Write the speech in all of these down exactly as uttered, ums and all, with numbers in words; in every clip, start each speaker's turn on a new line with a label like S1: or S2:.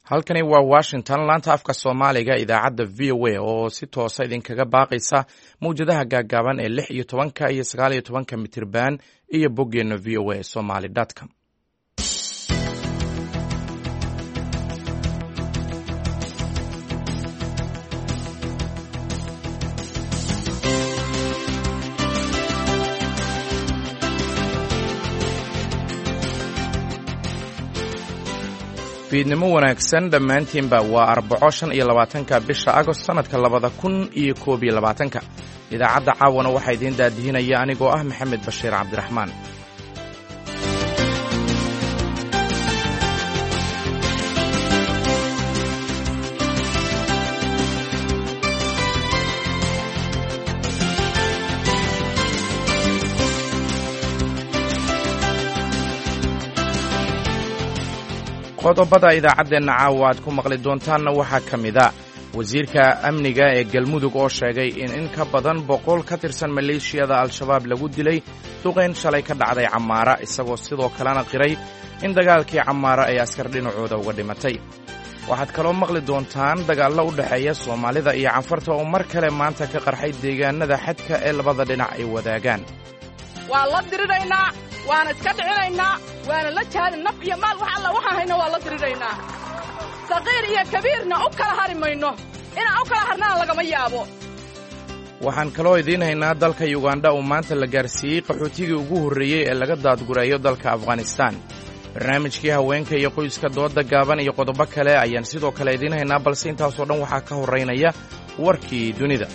S1: halkani waa Washington, laanta afka Soomaaliga idaacadda V O A oo si toosa idinkaga baaqaysa mawjadaha gaagaaban ee lix iyo tobanka iyo sagaal iyo tobanka mitirban iyo boggeena v o a somali dot com. fiidnimo wanaagsan dhammaantiinba waa arbaco shan iyo labaatanka bisha agost sanadka labada kun iyo koob iyo labaatanka idaacadda caawana waxaa idiin daadihinaya anigoo ah maxamed bashiir cabdiraxmaan. qodobada idaacaddeenna caawa aad ku maqli doontaanna waxaa ka mid a wasiirka amniga ee galmudug oo sheegay in in ka badan boqol ka tirsan maleeshiyada al-shabaab lagu dilay duqayn shalay ka dhacday camaara isagoo sidoo kalena qiray in dagaalkii camaara ay askar dhinacooda uga dhimatay. waxaad kaloo maqli doontaan dagaallo u dhexeeya soomaalida iyo canfarta oo mar kale maanta ka qarxay deegaanada xadka ee labada dhinac ay wadaagaan.
S2: waa la diriraynaa waana iska dhicinaynaa waana la jaadin naf iyo maal wax alla waxaan hayno waa la diriraynaa saqiir iyo kabiirna u kala hari mayno inaan u kala harnaan lagama yaabo.
S1: waxaan kaloo idiin haynaa dalka yugandha oo maanta la gaarsiiyey qaxootigii ugu horreeyey ee laga daadgureeyo dalka afghanistaan. barnaamijkii haweenka iyo qoyska dooda gaaban iyo qodobo kale ayaan sidoo kale idiin haynaa, balse intaasoo dhan waxaa ka horraynaya warkii dunida.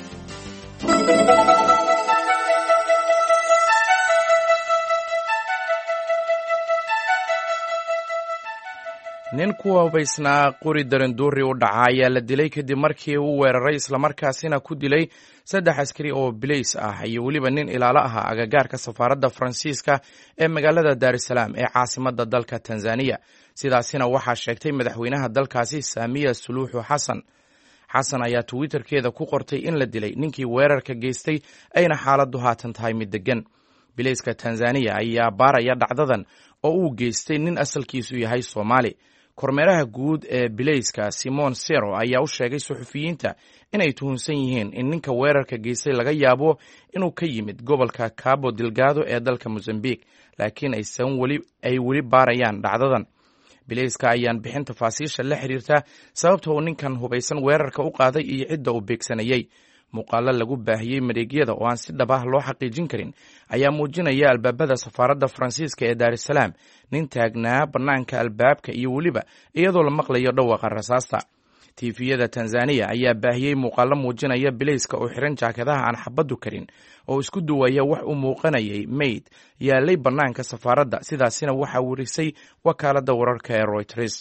S1: nin ku hubaysnaa qori daranduuri u dhaca ayaa la dilay kadib markii uu weeraray islamarkaasina ku dilay saddex askari oo bilays ah iyo weliba nin ilaalo ahaa agagaarka safaaradda faransiiska ee magaalada daarusalaam ee caasimadda dalka tanzaniya. sidaasina waxaa sheegtay madaxweynaha dalkaasi saamiya suluuxu xasan. xasan ayaa twitterkeeda ku qortay in la dilay ninkii weerarka geystay ayna xaaladdu haatan tahay mid deggan. bilayska tanzaniya ayaa baaraya dhacdadan oo uu geystay nin asalkiisu yahay Soomaali. kormeeraha guud ee bilayska Simon Sero ayaa u sheegay suxufiyiinta inay tuhunsan yihiin in ninka weerarka geystay laga yaabo inuu ka yimid gobolka Cabo Delgado ee dalka Mozambique, laakiin aysan weli ay weli baarayaan dhacdadan. bilayska ayaan bixin tafaasiisha la xiriirta sababta uu ninkan hubaysan weerarka u qaaday iyo cidda uu beegsanayay. muuqaalo lagu baahiyey mareegyada oo aan si dhab ah loo xaqiijin karin ayaa muujinaya albaabada safaaradda faransiiska ee daarusalaam nin taagnaa bannaanka albaabka iyo weliba iyadoo la maqlayo dhawaaqa rasaasta. tiifiyada tanzaniya ayaa baahiyey muuqaalo muujinaya bilayska oo xiran jaakadaha aan xabaddu karin oo isku duwaya wax u muuqanayay mayd yaalay bannaanka safaaradda. sidaasina waxaa warisay wakaaladda wararka ee Reuters.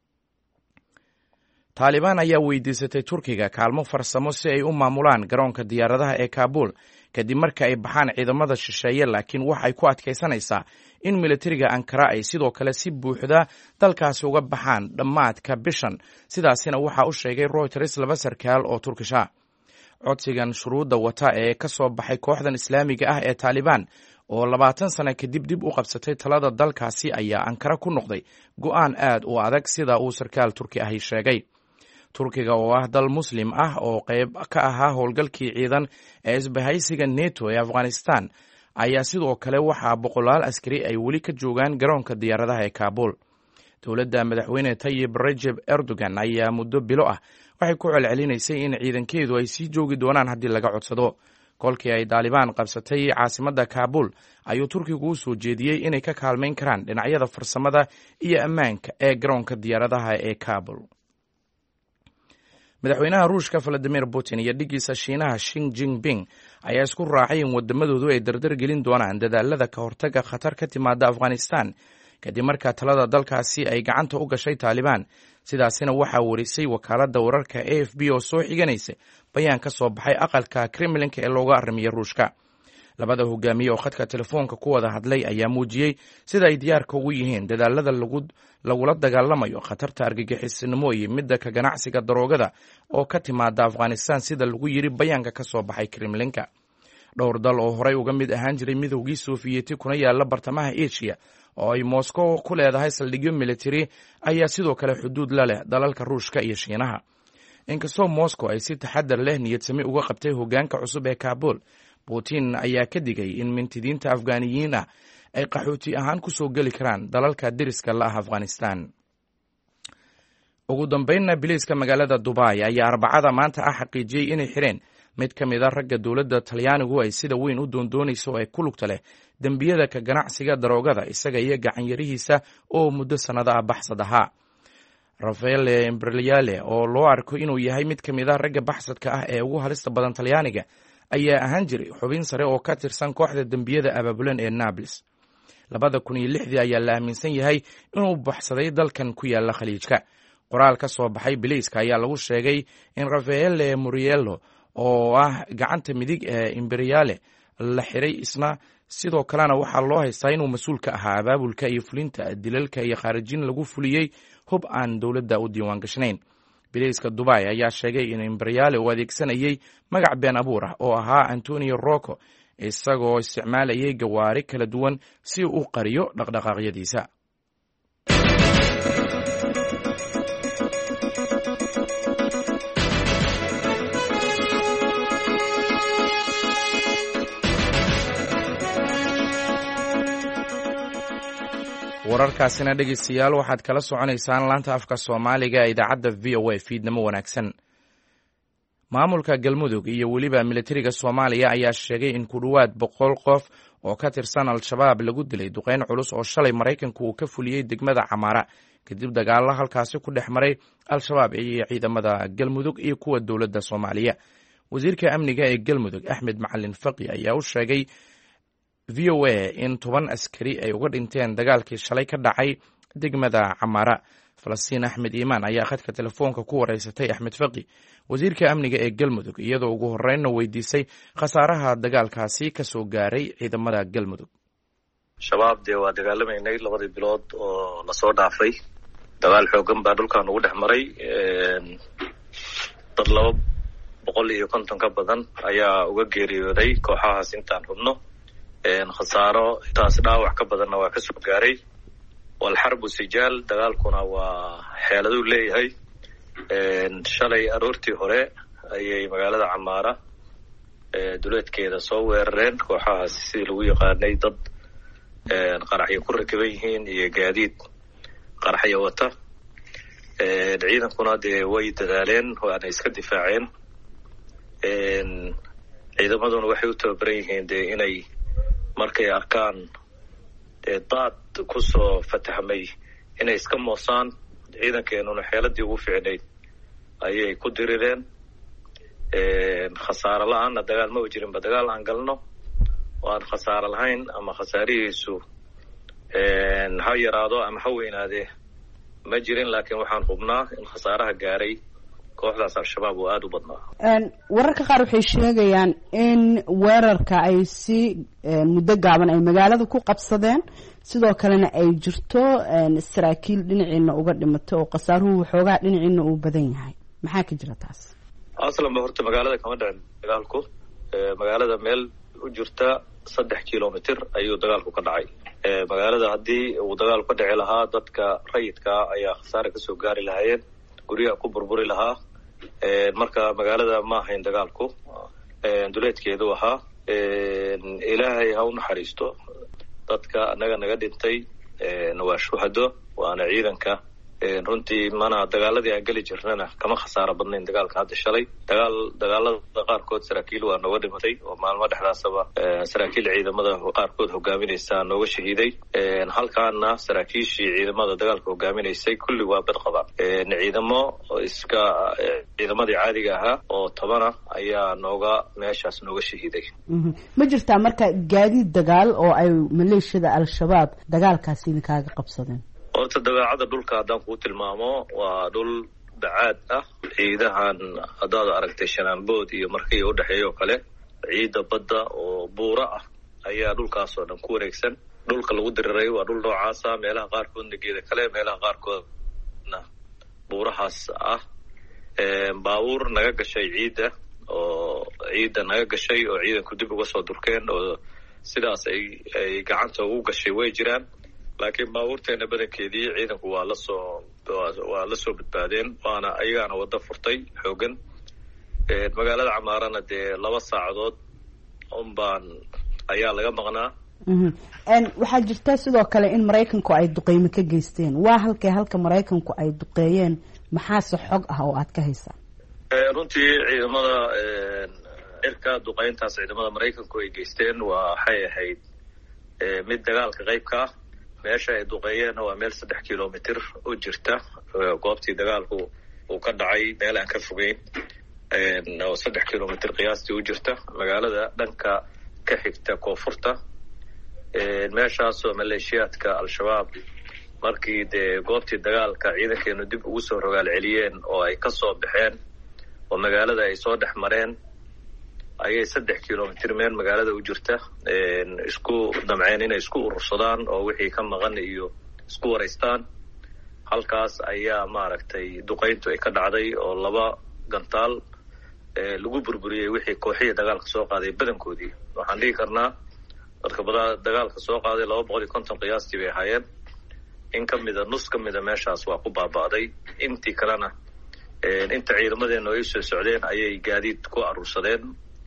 S1: taalibaan ayaa weydiisatay turkiga kaalmo farsamo si ay u maamulaan garoonka diyaaradaha ee Kaabul kadib marka ay baxaan ciidamada shisheeye, laakiin waxay ku adkaysanaysaa in militariga Ankara ay sidoo kale si buuxda dalkaasi uga baxaan dhammaadka bishan. sidaasina waxaa u sheegay Reuters laba sarkaal oo Turkish ah. codsigan shuruudda wata ee ka soo baxay kooxdan islaamiga ah ee Taalibaan oo labaatan sano kadib dib u qabsatay talada dalkaasi ayaa Ankara ku noqday go'aan aad u adag sida uu sarkaal Turki ahi sheegay. turkiga oo ah dal muslim ah oo qayb ka ahaa howlgalkii ciidan ee isbahaysiga neto ee afghanistan ayaa sidoo kale waxaa boqolaal askari ay weli ka joogaan garoonka diyaaradaha ee Kaabul. dowladda madaxweyne Tayyip Recep Erdogan ayaa muddo bilo ah waxay ku celcelinaysay in ciidankeedu ay sii joogi doonaan haddii laga codsado. kolkii ay Taalibaan qabsatay caasimadda Kaabul ayuu turkigu u soo jeediyey inay ka kaalmayn karaan dhinacyada farsamada iyo ammaanka ee garoonka diyaaradaha ee Kaabul. madaxweynaha ruushka Vladimir Putin iyo dhigiisa Shiinaha Xi Jinping ayaa isku raacay in wadamadoodu ay dardar gelin doonaan dadaalada ka hortaga khatar ka timaada Afghanistan kadib markaa talada dalkaasi ay gacanta u gashay Taalibaan. sidaasina waxaa warisay wakaaladda wararka A F B oo soo xiganaysa bayaan ka soo baxay aqalka Kremlinka ee looga arrimiyo ruushka. labada hogaamiye oo khadka telefoonka ku wada hadlay ayaa muujiyey sida ay diyaarka ugu yihiin dadaalada lagula dagaalamayo khatarta argagixisnimo iyo midda ka ganacsiga daroogada oo ka timaada Afghanistan sida lagu yiri bayaanka ka soo baxay Kremlinka. dhowr dal oo horey uga mid ahaan jiray midowgii sofiyeeti kuna yaala bartamaha asia oo ay moscow ku leedahay saldhigyo militari ayaa sidoo kale xuduud la leh dalalka ruushka iyo shiinaha. inkastoo moscow ay si taxadar leh niyadsami uga qabtay hoggaanka cusub ee kabul, putin ayaa ka digay in mintidiinta afghaniyiin ah ay qaxooti ahaan ku soo geli karaan dalalka deriska la ah afghanistan. ugu dambaynna biliiska magaalada dubai ayaa arbacada maanta ah xaqiijiyey inay xireen mid ka mid a ragga dowladda talyaanigu ay sida weyn u doondoonayso oo ay ku lugta leh dembiyada ka ganacsiga daroogada isaga iyo gacanyarihiisa oo muddo sannado ah baxsad ahaa. rafaele imbreliale oo loo arko inuu yahay mid ka mid a ragga baxsadka ah ee ugu halista badan talyaaniga ayaa ahaan jiray xubin sare oo ka tirsan kooxda dembiyada abaabulan ee nables. labada kun iyo lixdii ayaa la aaminsan yahay inuu baxsaday dalkan ku yaala khaliijka. qoraal ka soo baxay biliiska ayaa lagu sheegay in rafaele muriello oo ah gacanta midig ee imperiale la xiray isna sidoo kalena waxaa loo haystaa inuu mas-uul ka ahaa abaabulka iyo fulinta dilalka iyo khaarijin lagu fuliyey hub aan dowladda u diiwaan gashnayn. biliiska dubai ayaa sheegay in imperiale uu adeegsanayey magac been abuur ah oo ahaa antonio rocco isagoo isticmaalayay gawaari kala duwan si uu u qariyo dhaqdhaqaaqyadiisa. wararkaasina dhegeystayaal waxaad kala soconaysaan laanta afka soomaaliga ee idaacadda v o a fiidnimo wanaagsan. maamulka galmudug iyo weliba militariga soomaaliya ayaa sheegay in ku dhowaad boqol qof oo ka tirsan al-shabaab lagu dilay duqeyn culus oo shalay maraykanku uu ka fuliyey degmada camaara kadib dagaalo halkaasi ku dhex maray al-shabaab iyo ciidamada galmudug iyo kuwa dowladda soomaaliya. wasiirka amniga ee galmudug axmed macalin faqi ayaa u sheegay v o a in toban askari ay uga dhinteen dagaalkii shalay ka dhacay degmada camaara. falastiin axmed iimaan ayaa khadka telefoonka ku wareysatay axmed faqi wasiirka amniga ee galmudug iyadoo ugu horreynna weydiisay khasaaraha dagaalkaasi ka soo gaaray ciidamada galmudug.
S3: shabaab dee waa dagaalamaynay labadii bilood oo lasoo dhaafay. dagaal xoogan baa dhulkan ugu dhex maray. dad laba boqol iyo konton ka badan ayaa uga geeriyooday kooxahaas intaan hubno. khasaaro intaas dhaawac ka badanna waa ka soo gaaray. walxarbu sijaal, dagaalkuna waa xeeladuu leeyahay. shalay aroortii hore ayay magaalada camaara duleedkeeda soo weerareen kooxahaas sidii lagu yaqaanay, dad qaraxyo ku rakiban yihiin iyo gaadiid qaraxyo wata. ciidankuna dee way dadaaleen waana iska difaaceen. ciidamaduna waxay u tababaran yihiin dee inay markay arkaan daad kusoo fatahmay inay iska moosaan. ciidankeenuna xeeladii ugu fiicnayd ayay ku dirireen. khasaaro la-aanna dagaal ma jirinba. dagaal aan galno oo aan khasaaro lahayn ama khasaarihiisu ha yaraado ama ha weynaadee ma jirin, laakiin waxaan hubnaa in khasaaraha gaaray kooxdaas al-shabaab oo aada u badnaa.
S4: wararka qaar waxay sheegayaan in weerarka ay si muddo gaaban ay magaalada ku qabsadeen, sidoo kalena ay jirto saraakiil dhinaciina uga dhimatay oo khasaaruhu waxoogaa dhinaciina uu badan yahay. maxaa ka jira taas?
S3: aslanba horta magaalada kama dhicin dagaalku. magaalada meel u jirta saddex kilomitr ayuu dagaalku ka dhacay. magaalada haddii uu dagaalku ka dhici lahaa dadka rayidkaa ayaa khasaare kasoo gaari lahaayeen, guryaha ku burburi lahaa. marka magaalada ma ahayn dagaalku, duleedkeedu ahaa. ilaahay ha u naxariisto dadka annaga naga dhintay. waa shuhado, waana ciidanka. runtii mana dagaaladii aan geli jirnana kama khasaaro badnayn dagaalka hadda shalay. dagaal dagaalada qaarkood saraakiil waa nooga dhimatay oo maalmo dhexdaasaba saraakiil ciidamada qaarkood hogaaminaysa nooga shahiiday. halkaana saraakiishii ciidamada dagaalka hogaaminaysay kulli waa bad qabaan. ciidamo iska ciidamadii caadiga ahaa oo tobana ayaa nooga meeshaas nooga shahiiday.
S4: ma jirtaa marka gaadiid dagaal oo ay maleeshiyada al-shabaab dagaalkaasi idinkaaga qabsadeen?
S3: horta dabeecada dhulka haddaan kuu tilmaamo waa dhul bacaad ah. ciidahan haddaad aragtay shanaanbood iyo markii udhexeeya oo kale, ciidda badda oo buura ah ayaa dhulkaas oo dhan ku wareegsan. dhulka lagu diriray waa dhul noocaasa, meelaha qaarkoodna geeda kale, meelaha qaarkoodna buurahaas ah. baabuur naga gashay ciidda oo ciidda naga gashay oo ciidanku dib uga soo durkeen oo sidaas ay ay gacanta ugu gashay way jiraan laakiin baabuurteena badankeedii ciidanku waa la soo waa la soo badbaadeen waana ayagaana wadda furtay xoogan magaalada Camaarana dee laba saacadood un baan ayaa laga maqnaa
S4: waxaa jirta sidoo kale in Mareykanku ay duqeymo ka geysteen waa halkee halka Mareykanku ay duqeeyeen maxaase xog ah oo aad ka haysaan
S3: runtii ciidamada cirka duqeyntaas ciidamada Mareykanku ay geysteen waa waxay ahayd mid dagaalka qaybka ah meesha ay duqeeyeen waa meel saddex kiiloomitir u jirta goobtii dagaalku uu ka dhacay meel aan ka fogeyn oo saddex kiiloomitir qiyaastii u jirta magaalada dhanka ka xigta koonfurta meeshaasoo maleeshiyaadka al-shabaab markii dee goobtii dagaalka ciidankeenu dib ugu soo rogaal celiyeen oo ay ka soo baxeen oo magaalada ay soo dhex mareen ayay saddex kiiloomitir meel magaalada u jirta isku damceen inay isku urursadaan oo wixii ka maqan iyo isku waraystaan halkaas ayaa maaragtay duqeyntu ay ka dhacday oo laba gantaal lagu burburiyey wixii kooxihii dagaalka soo qaaday badankoodii waxaan dhihi karnaa dadka badaa dagaalka soo qaaday laba boqol iyo konton qiyaastii bay ahaayeen in ka mida nus ka mida meeshaas waa ku baaba'day intii kalena inta ciidamadeena ay soo socdeen ayay gaadiid ku aruursadeen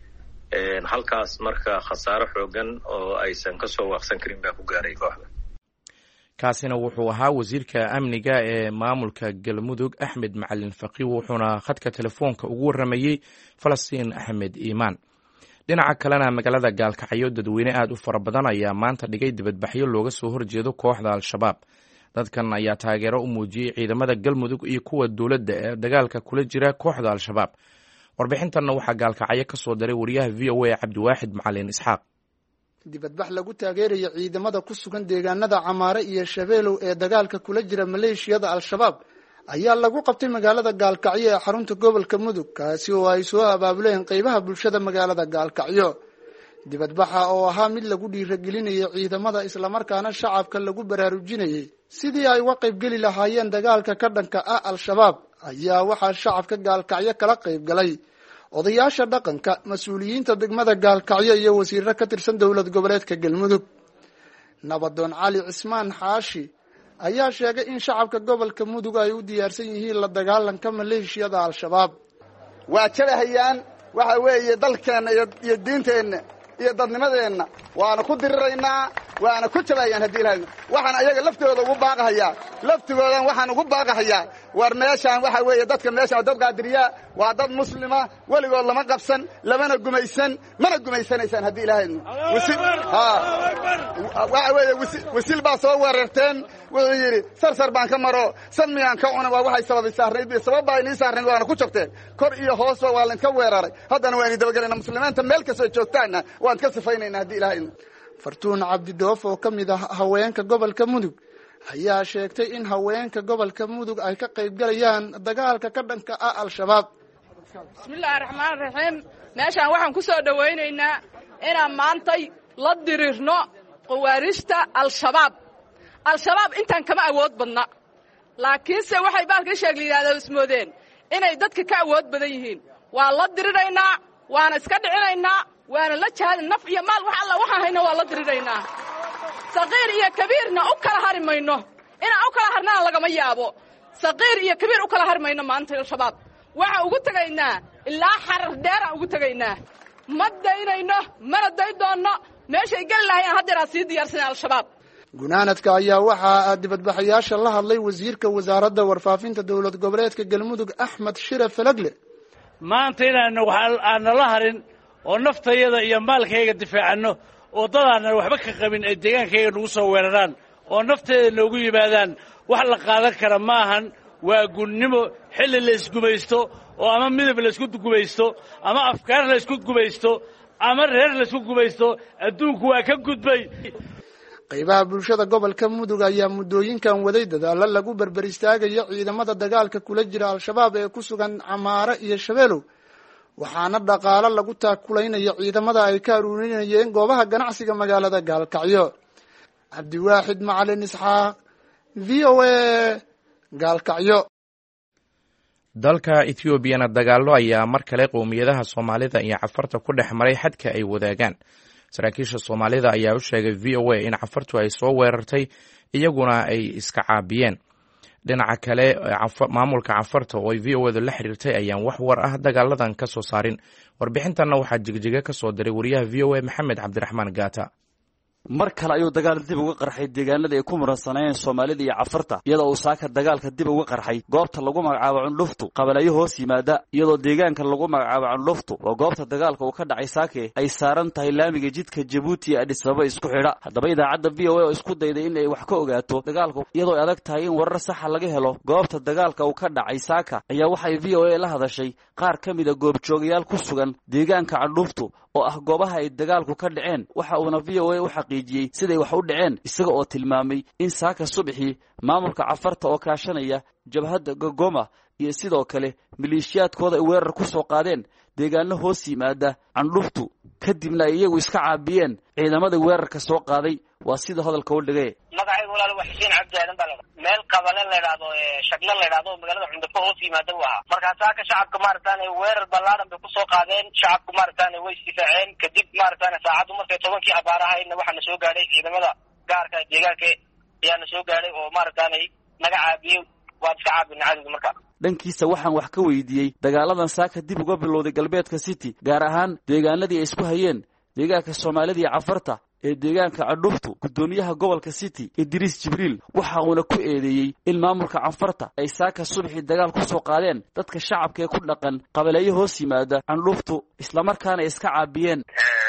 S3: halkaas marka khasaaro xoogan oo aysan ka soo waaqsan karin baa ku gaaray kooxda
S1: kaasina wuxuu ahaa wasiirka amniga ee maamulka Galmudug Axmed Macalin Faqi wuxuuna khadka telefoonka ugu waramayay Falastiin Axmed Iimaan dhinaca kalena magaalada Gaalkacyo dadweyne aad u fara badan ayaa maanta dhigay dibadbaxyo looga soo horjeedo kooxda al-shabaab dadkan ayaa taageero u muujiyay ciidamada Galmudug iyo kuwa dawladda ee dagaalka kula jira kooxda al-shabaab warbixintanna waxaa Gaalkacyo ka soo diray wariyaha V O A Cabdiwaaxid Macalin Isxaaq
S5: dibadbax lagu taageerayo ciidamada ku sugan deegaanada Camaare iyo Shabeelow ee dagaalka kula jira maleeshiyada al-shabaab ayaa lagu qabtay magaalada Gaalkacyo ee xarunta gobolka Mudug kaasi oo ay soo abaabuleen qaybaha bulshada magaalada Gaalkacyo dibadbaxa oo ahaa mid lagu dhiirigelinayo ciidamada isla markaana shacabka lagu baraarujinayay sidii ay uga qayb gali lahaayeen dagaalka ka dhanka ah al-shabaab ayaa waxaa shacabka Gaalkacyo kala qayb galay odayaasha dhaqanka mas'uuliyiinta degmada Gaalkacyo iyo wasiirro ka tirsan dawlad goboleedka Galmudug Nabadoon Cali Cismaan Xaashi ayaa sheegay in shacabka gobolka Mudug ay u diyaarsan yihiin la dagaalanka maleeshiyada al-shabaab
S6: waa jabahayaan waxa weeye dalkeena iyo diinteena iyo dadnimadeena waana ku diriraynaa waana ku jabayaan hadii ilaahay waxaan ayaga laftooda ugu baaqahayaa laftigoodan waxaan ugu baaqahayaa war meeshaan waxa weeye dadka meeshaan dad qaadiriya waa dad muslima waligood lama qabsan lamana gumaysan mana gumaysanaysaan hadii ilaahay wasi ha waxa weeye wasil baa soo weerarteen wuxuu yiri sarsar baan ka maro samiyaan ka cuna waa waxay sababay saarneyd sabab baa inii saarneyd waana ku jabteen kor iyo hoos waa la ka weeraray haddana waan dabagalina muslimiinta meel ka soo joogtaana waan ka sifaynayna hadii ilaahay Fartuun Cabdi Doof oo kamid ah haweenka gobolka Mudug ayaa sheegtay in haweenka gobolka Mudug ay ka qayb galayaan dagaalka ka dhanka ah al-shabaab
S2: Bismillaahir Rahmaanir Rahiim meeshaan waxaan ku soo dhaweynaynaa inaan maantay la dirirno qawaarista al-shabaab al-shabaab intaan kama awood badna laakiin se waxay baalka sheeglayaan ismoodeen inay dadka ka awood badan yihiin waa la diriraynaa waana iska dhicinaynaa waana la jaad naf iyo maal wax alla waxa hayna waa la diriraynaa saqiir iyo kabiirna u kala harimayno ina u kala harnaa laga ma yaabo saqiir iyo kabiir u kala harimayno maanta al-shabaab waxa ugu tagaynaa ilaa xarar dheer ugu tagaynaa madaynayno maraday doonno meeshay gal lahayn hadda sii diyaarsan al-shabaab
S5: gunaanadka ayaa waxa dibadbaxayaasha la hadlay wasiirka wasaaradda warfaafinta dawlad goboleedka Galmudug Axmed Shire Falagle
S7: maanta inaanu waxaan la harin oo naftayada iyo maalkayga difaacano oo dadana waxba ka qabin ay deegaankayga nagu soo weeraraan oo nafteeda noogu yimaadaan wax la qaadan kara maahan waa gunnimo xilli la isgumaysto oo ama midab la isku gumaysto ama afkaar la isku gumaysto ama reer la isku gumaysto adduunku waa ka gudbay
S5: qaybaha bulshada gobolka Mudug ayaa muddooyinkan waday dadaalo lagu barbar istaagayo ciidamada dagaalka kula jira al-shabaab ee ku sugan Camaare iyo Shabeelow waxaana dhaqaale lagu taakulaynayo ciidamada ay ka aruurinayeen goobaha ganacsiga magaalada Gaalkacyo Cabdiwaaxid Macalin Isxaaq V O A Gaalkacyo
S1: dalka ethoobiana dagaallo ayaa mar kale qowmiyadaha soomaalida iyo cafarta ku dhex maray xadka ay wadaagaan. saraakiisha soomaalida ayaa u sheegay v o a in cafartu ay soo weerartay iyaguna ay iska caabiyeen. dhinaca kale maamulka cafarta oo ay v o adu la xiriirtay ayaan wax war ah dagaaladan ka soo saarin. warbixintanna waxaa jigjiga ka soo diray wariyaha v o a maxamed cabdiraxmaan gaata.
S8: mar kale ayuu dagaal dib uga qarxay deegaanada ay ku muransanayeen soomaalida iyo cafarta, iyadoo uu saaka dagaalka dib uga qarxay goobta lagu magacaabo cundhuftu qabalayo hoos yimaada, iyadoo deegaanka lagu magacaabo cundhuftu waa goobta dagaalka uu ka dhacay saake ay saaran tahay laamiga jidka Jabuuti ee Addis Ababa isku xidha. haddaba idaacadda v o a oo isku dayday in ay wax ka ogaato dagaalka iyadoo ay adag tahay in warar saxa laga helo goobta dagaalka uu ka dhacay saaka, ayaa waxay v o a la hadashay qaar ka mid a goobjoogayaal ku sugan deegaanka cundhuftu oo ah goobaha ay dagaalku ka dhaceen. waxa uuna v o a u xaqiijiyey siday wax u dhaceen, isaga oo tilmaamay in saaka subaxii maamulka cafarta oo kaashanaya jabhadda Gogoma iyo sidoo kale maleeshiyaadkooda ay weerar ku soo qaadeen deegaano hoos yimaada cundhuftu, kadibna ay iyagu iska caabiyeen ciidamada weerarka soo qaaday. waa sida hadalka u dhigay.
S9: magacaygu walaal waa Xuseen Cabdi Aadan baa la meel qabale la yiraahdo ee shaqle la yiraahdo magaalada cundhufo hoos yimaada waa marka saaka shacabka maartaan ay weerar ballaaran bay ku soo qaadeen. shacabku maartaan way istifaaceen, kadib maartaan saacadu markay tobankii abaarahayna waxa la soo gaaray ciidamada gaarka deegaanka ayaa soo gaaray oo maartaan ay naga caabiyeen. waa iska caabin caadiga. marka
S8: dhankiisa waxaan wax ka weydiiyey dagaaladan saaka dib uga bilowday galbeedka city, gaar ahaan deegaanadii ay isku hayeen deegaanka soomaalida iyo cafarta ee deegaanka cundhuftu. gudoomiyaha gobolka city Idris Jibriil waxa uuna ku eedeeyey in maamulka cafarta ay saaka subaxii dagaal ku soo qaadeen dadka shacabka ee ku dhaqan qabaleeyo hoos yimaada cundhuftu, isla markaana iska caabiyeen.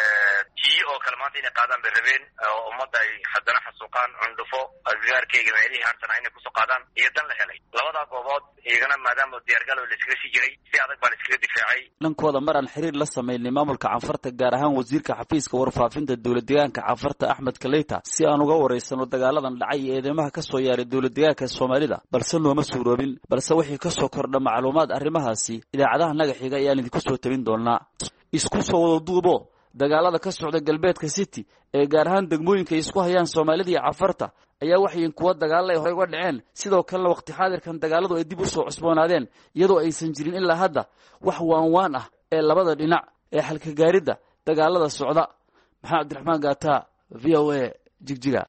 S9: oo kalmaanta inay qaadaan bay rabeen oo ummadda ay haddana xasuuqaan cundhufo agagaarkeyga meelihii harsanaa inay kusoo qaadaan iyo dan la helay labadaa goobood iyagana maadaama diyaargalow la iskaga sii jiray si adag baa la iskaga difaacay.
S8: dhankooda mar aan xiriir la samaynay maamulka cafarta, gaar ahaan wasiirka xafiiska warfaafinta dowlad deegaanka cafarta Axmed Kaleyta, si aan uga wareysano dagaaladan dhacay iyo eedeymaha ka soo yaaray dowlad deegaanka Soomaalida, balse nooma suuroobin. balse wixii ka soo kordha macluumaad arrimahaasi idaacadaha naga xiga ayaan idinku soo tabin doonaa. isku soo wada duubo dagaalada ka socda galbeedka city ee gaar ahaan degmooyinka isku hayaan soomaalida iyo cafarta ayaa waxay kuwa dagaal ay hore uga dhaceen. sidoo kale waqti xaadirkan dagaaladu ay dib u soo cusboonaadeen, iyadoo aysan jirin ilaa hadda wax waanwaan ah ee labada dhinac ee xalka gaaridda dagaalada socda. maxamed cabdiraxmaan gaata, v o a, Jigjiga.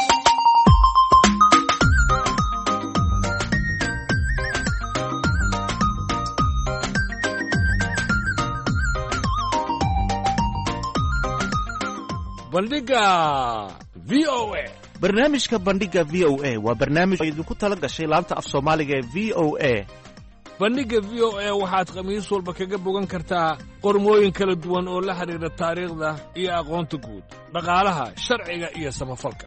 S10: bandhiga v o a. barnaamijka bandhiga v o a waa barnaamij oo idinku tala gashay laanta af soomaaliga ee v o a.
S11: bandhiga v o a waxaad khamiis walba kaga bogan kartaa qormooyin kala duwan oo la xidhiidha taariikhda iyo aqoonta guud, dhaqaalaha, sharciga iyo samafalka.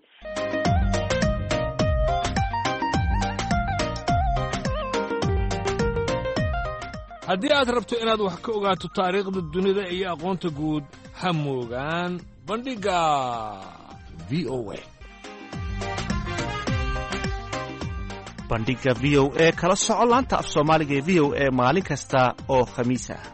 S11: haddii aad rabto inaad wax ka ogaato taariikhda dunida iyo aqoonta guud, ha moogaan bandhiga v o a.
S10: bandhiga v o a kala soco laanta af soomaaliga ee v o a maalin kasta oo khamiis ah.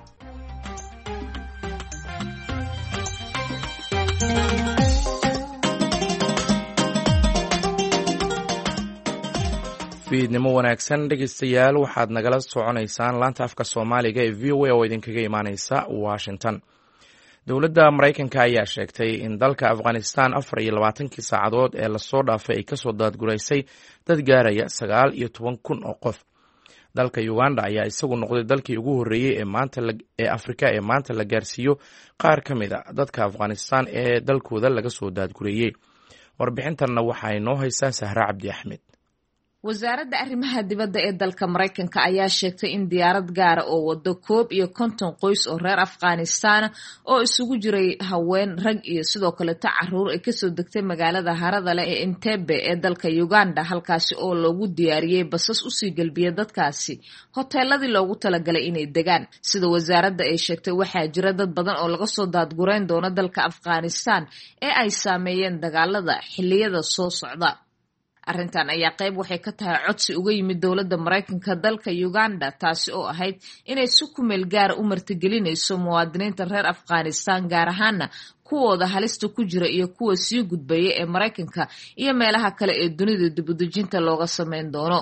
S1: fiidnimo wanaagsan dhegaystayaal, waxaad nagala soconaysaan laanta afka soomaaliga ee v o a oo idinkaga imaaneysa Washington. dowladda Maraykanka ayaa sheegtay in dalka Afghanistan afar iyo labaatankii saacadood ee lasoo dhaafay ay kasoo daadguraysay dad gaaraya sagaal iyo toban kun oo qof. dalka Uganda ayaa isagu noqday dalkii ugu horreeyey ee maanta ee Afrika ee maanta la gaarsiiyo qaar ka mid a dadka Afghanistan ee dalkooda laga soo daadgureeyey. warbixintanna waxaa inoo haysaa Sahra Cabdi Axmed.
S12: wasaaradda arrimaha dibadda ee dalka Maraykanka ayaa sheegtay in diyaarad gaara oo wado koob iyo konton qoys oo reer Afghanistan oo isugu jiray haween, rag iyo sidoo kale caruur ay kasoo degtay magaalada harada leh ee Entebbe ee dalka Uganda, halkaasi oo loogu diyaariyey basas usii galbiya dadkaasi hoteeladii loogu talagalay inay degaan. sida wasaaradda ay sheegtay, waxaa jira dad badan oo laga soo daadgureyn doono dalka Afghanistan ee ay saameeyeen dagaalada xilliyada soo socda. arrintan ayaa qayb waxay ka tahay codsi uga yimid dowladda Maraykanka dalka Uganda, taasi oo ahayd inay si ku meel gaar u martigelinayso muwaadiniinta reer Afghanistan, gaar ahaana kuwooda halista ku jira iyo kuwa sii gudbaya ee Maraykanka iyo meelaha kale ee dunida dib u dejinta looga sameyn doono.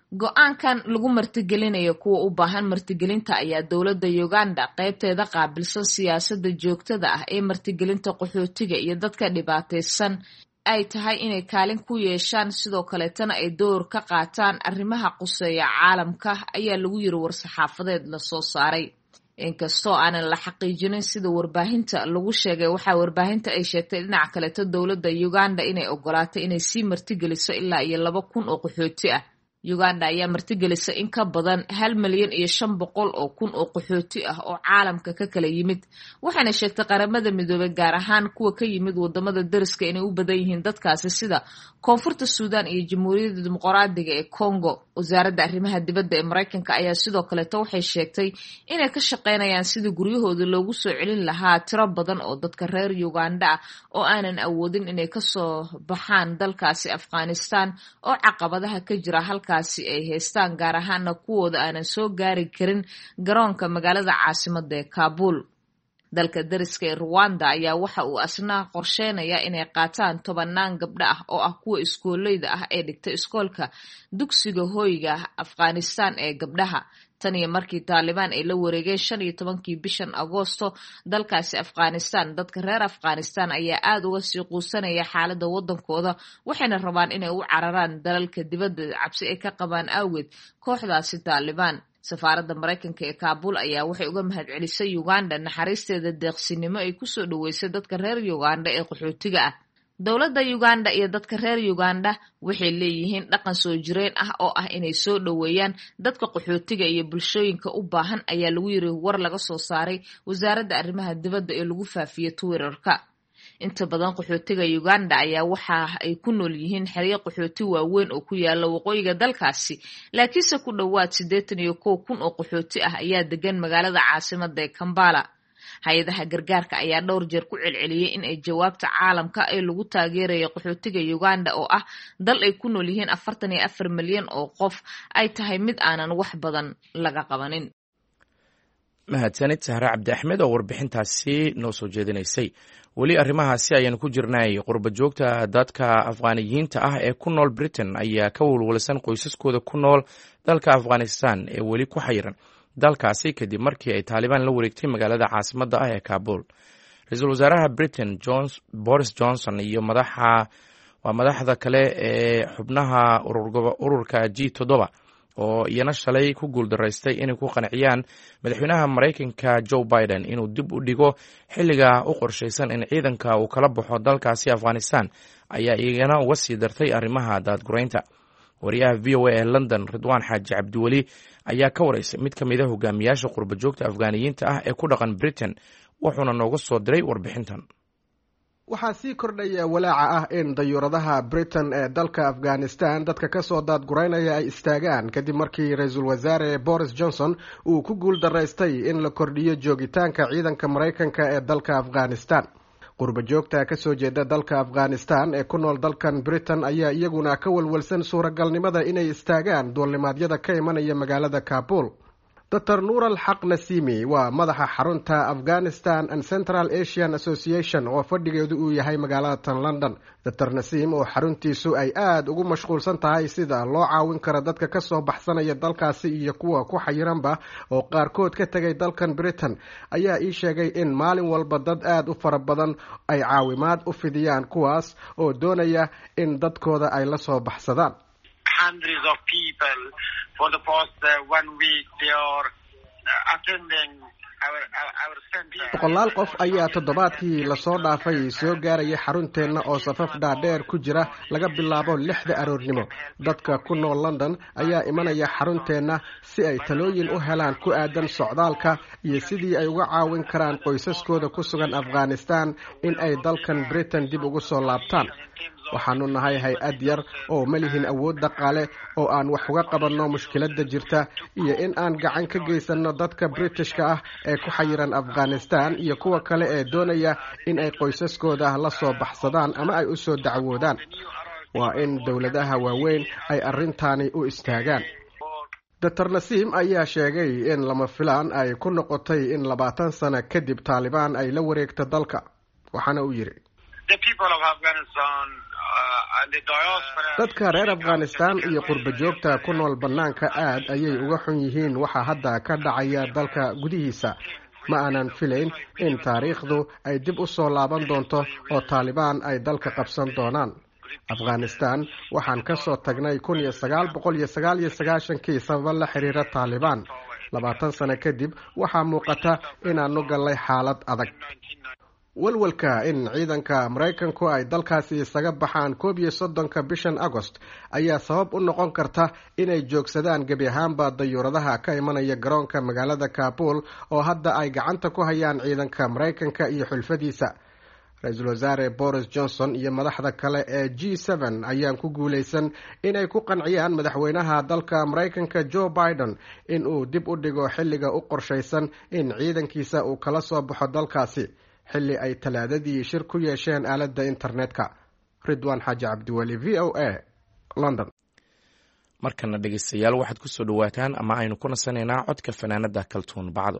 S12: go-aankan lagu martigelinayo kuwa u baahan martigelinta ayaa dowladda Uganda qaybteeda qaabilsan siyaasadda joogtada ah ee martigelinta qaxootiga iyo dadka dhibaataysan ay tahay inay kaalin ku yeeshaan sidoo kaleetana ay door ka qaataan arrimaha quseeya caalamka ayaa lagu yiri war-saxaafadeed la soo saaray. inkastoo aanan la xaqiijinin sida warbaahinta lagu sheegay waxaa warbaahinta ay sheegtay dhinaca kaleeto dowladda Uganda inay ogolaatay inay sii martigeliso ilaa iyo laba kun oo qaxooti ah. Uganda ayaa martigelisa in ka badan hal milyan iyo shan boqol oo kun oo qaxooti ah oo caalamka ka kala yimid, waxaana sheegtay qaramada midoobay gaar ahaan kuwa ka yimid wadamada dariska inay u badan yihiin dadkaasi sida koonfurta Suudaan iyo Jamhuuriyadda Dimuqraadiga ee Congo. Wasaaradda arrimaha dibadda ee Mareykanka ayaa sidoo kaleeto waxay sheegtay inay ka shaqeynayaan sidii guryahooda loogu soo celin lahaa tiro badan oo dadka reer Uganda ah oo aanan awoodin inay ka soo baxaan dalkaasi Afghanistan oo caqabadaha ka jira halkaasi ay haystaan gaar ahaana kuwooda aanan soo gaari karin garoonka magaalada caasimadda ee Kabul. dalka dariska ee Rwanda ayaa waxa uu asna qorsheynaya inay qaataan tobanaan gabdho ah oo ah kuwa iskooleyda ah ee dhigta iskoolka dugsiga hoyga Afghanistan ee gabdhaha tan iyo markii Taliban ay la wareegeen shan iyo tobankii bishan Agoosto dalkaasi Afghanistan. dadka reer Afghanistan ayaa aad uga sii quusanaya xaaladda wadankooda waxayna rabaan inay u cararaan dalalka dibadda cabsi ay ka qabaan awgeed kooxdaasi Taliban. Safaaradda Mareykanka ee Kabul ayaa waxay uga mahadcelisay Uganda naxariisteeda deeqsinimo ay ku soo dhaweysay dadka reer Uganda ee qaxootiga ah. Dowladda Uganda iyo dadka reer Uganda waxay leeyihiin dhaqan soo jireen ah oo ah inay soo dhaweeyaan dadka qaxootiga iyo bulshooyinka u baahan ayaa lagu yiri war laga soo saaray wasaaradda arrimaha dibadda ee lagu faafiyay Twitter-ka. inta badan qaxootiga Uganda ayaa waxa ay ku nool yihiin xeryo qaxooti waaweyn oo ku yaala waqooyiga dalkaasi, laakiinse ku dhawaad siddeetan iyo kow kun oo qaxooti ah ayaa degan magaalada caasimadda ee Kampala. hay-adaha gargaarka ayaa dhowr jeer ku celceliyay in ay jawaabta caalamka ay lagu taageerayo qaxootiga Uganda oo ah dal ay ku nool yihiin afartan iyo afar milyan oo qof ay tahay mid aanan wax badan laga qabanin.
S1: mahadsanid Sahra Cabdi Axmed oo warbixintaasi noo soo jeedinaysay. weli arrimahaasi ayaan ku jirnay. qurba joogta dadka Afghaaniyiinta ah ee ku nool Britain ayaa ka walwalsan qoysaskooda ku nool dalka Afghanistan ee weli ku xayiran dalkaasi kadib markii ay Taliban la wareegtay magaalada caasimadda ah ee Kabul. Ra-iisul wasaaraha Britain Jones, Boris Johnson iyo madaxa waa madaxda kale ee xubnaha ururka G toddoba oo iyana shalay ku guuldaraystay inay ku qanciyaan madaxweynaha Mareykanka Joe Biden inuu dib u dhigo xilliga u qorshaysan in ciidanka uu kala baxo dalkaasi Afghanistan ayaa iyana uga sii dartay arrimaha daadguraynta. wariyaha V O A ee London Ridwaan Xaaji Cabdiweli ayaa ka wareysay mid ka mid ah hogaamiyaasha qurba joogta Afghaaniyiinta ah ee ku dhaqan Britain wuxuuna nooga soo diray warbixintan.
S13: waxaa sii kordhaya walaaca ah in dayuuradaha Britain ee dalka Afghanistan dadka ka soo daadguraynaya ay istaagaan kadib markii ra-iisul wasaare Boris Johnson uu ku guul daraystay in la kordhiyo joogitaanka ciidanka Mareykanka ee dalka Afghanistan. qurba joogta ka soo jeeda dalka Afghanistan ee ku nool dalkan Britain ayaa iyaguna ka walwalsan suuragalnimada inay istaagaan duulimaadyada ka imanaya magaalada Kabul. Doctor Nur al-Haq Nasimi waa madaxa xarunta Afghanistan and Central Asian Association oo fadhigeedu uu yahay magaalada London. Doctor Nasim oo xaruntiisu ay aad ugu mashquulsan tahay sida loo caawin karo dadka ka soo baxsanaya dalkaasi iyo kuwa ku xayiranba oo qaarkood ka tagay dalkan Britain ayaa ii sheegay in maalin walba dad aad u fara badan ay caawimaad u fidiyaan kuwaas oo doonaya in dadkooda ay la soo baxsadaan.
S14: Hundreds of people for the past uh, one week they are uh, attending our our, our center.
S13: boqolaal qof ayaa toddobaadkii lasoo dhaafay soo gaaraya xarunteenna oo safaf dhaadheer ku jira laga bilaabo lixda aroornimo. dadka ku nool London ayaa imanaya xarunteenna si ay talooyin u helaan ku aadan socdaalka iyo sidii ay uga caawin karaan qoysaskooda ku sugan Afghanistan in ay dalkan Britain dib ugu soo laabtaan. waxaanu nahay hay-ad yar oo ma lihin awood dhaqaale oo aan wax uga qabanno mushkiladda jirta iyo in aan gacan ka geysanno dadka Britishka ah ee ku xayiran Afghanistan iyo kuwa kale ee doonaya in ay qoysaskooda la soo baxsadaan ama ay u soo dacwoodaan. waa in dowladaha waaweyn ay arrintaani u istaagaan. Doctor Nasim ayaa sheegay in lama filaan ay ku noqotay in labaatan sano kadib Taliban ay la wareegto dalka. waxaana uu yiri
S14: The people of Afghanistan uh,
S13: dadka reer afghanistan iyo qurba joogta ku nool bannaanka aad ayay uga xun yihiin waxa hadda ka dhacaya dalka gudihiisa. ma aanan filayn in taariikhdu ay dib u soo laaban doonto oo taalibaan ay dalka qabsan doonaan. afghanistan waxaan ka soo tagnay kun iyo sagaal boqol iyo sagaal iyo sagaashankii sababa la xiriira taalibaan. labaatan sano kadib waxaa muuqata inaanu gallay xaalad adag. walwalka in ciidanka maraykanku ay dalkaasi isaga baxaan koob iyo soddonka bishan agost ayaa sabab u noqon karta inay joogsadaan gebi ahaanba dayuuradaha ka imanaya garoonka magaalada Kabul oo hadda ay gacanta ku hayaan ciidanka maraykanka iyo xulfadiisa. ra-iisul wasaare Boris Johnson iyo madaxda kale ee G seven ayaan ku guuleysan inay ku qanciyaan madaxweynaha dalka maraykanka Joe Biden in uu dib u dhigo xilliga u qorshaysan in ciidankiisa uu kala soo baxo dalkaasi, xilli ay talaadadii shir ku yeesheen aaladda internetka. Ridwaan Xaaji Cabdiweli, V O A, London.
S1: markana dhegeystayaal waxaad ku soo dhawaataan ama aynu ku nasanaynaa codka fanaanada Kaltuun Bacdo.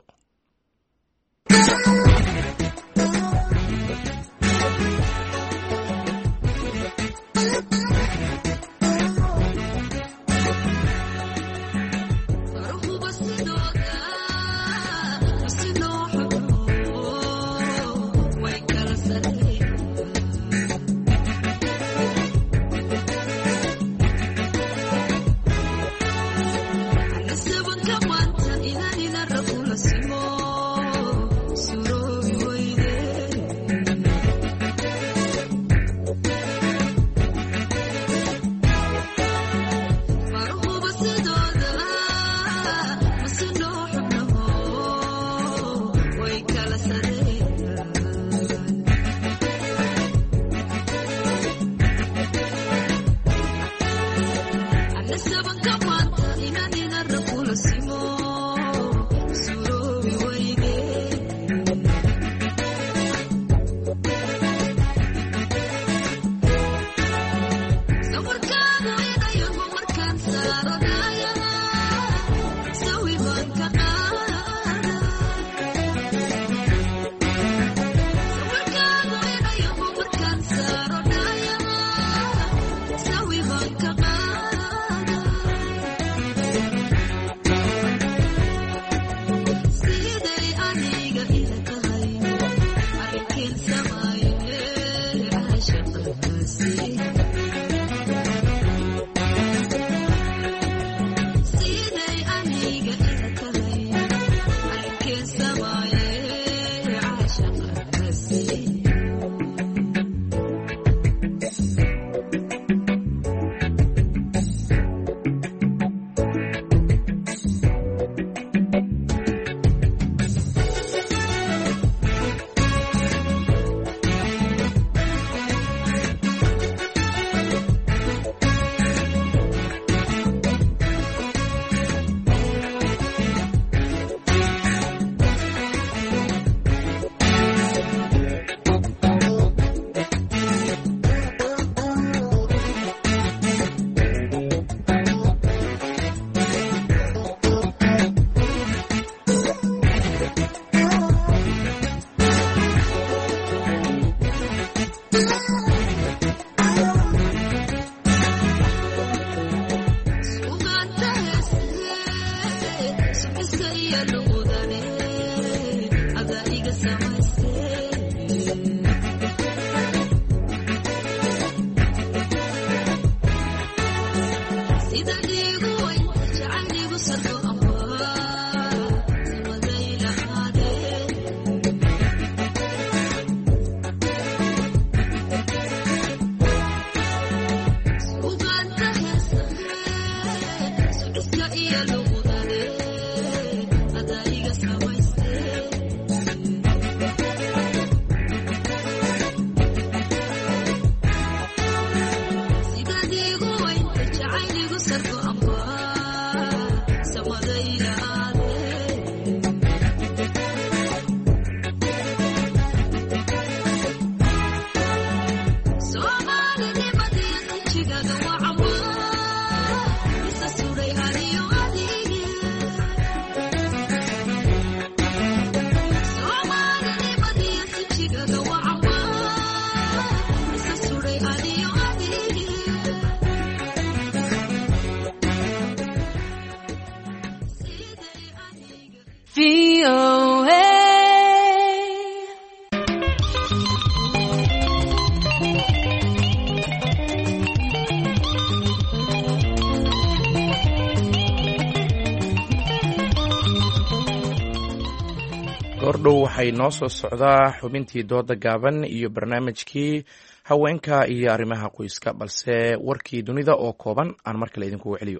S15: V O A.
S1: goordhow waxay noo soo socdaa xubintii dooda gaaban iyo barnaamijkii haweenka iyo arrimaha qoyska, balse warkii dunida oo kooban aan mar kale idinkugu celiyo.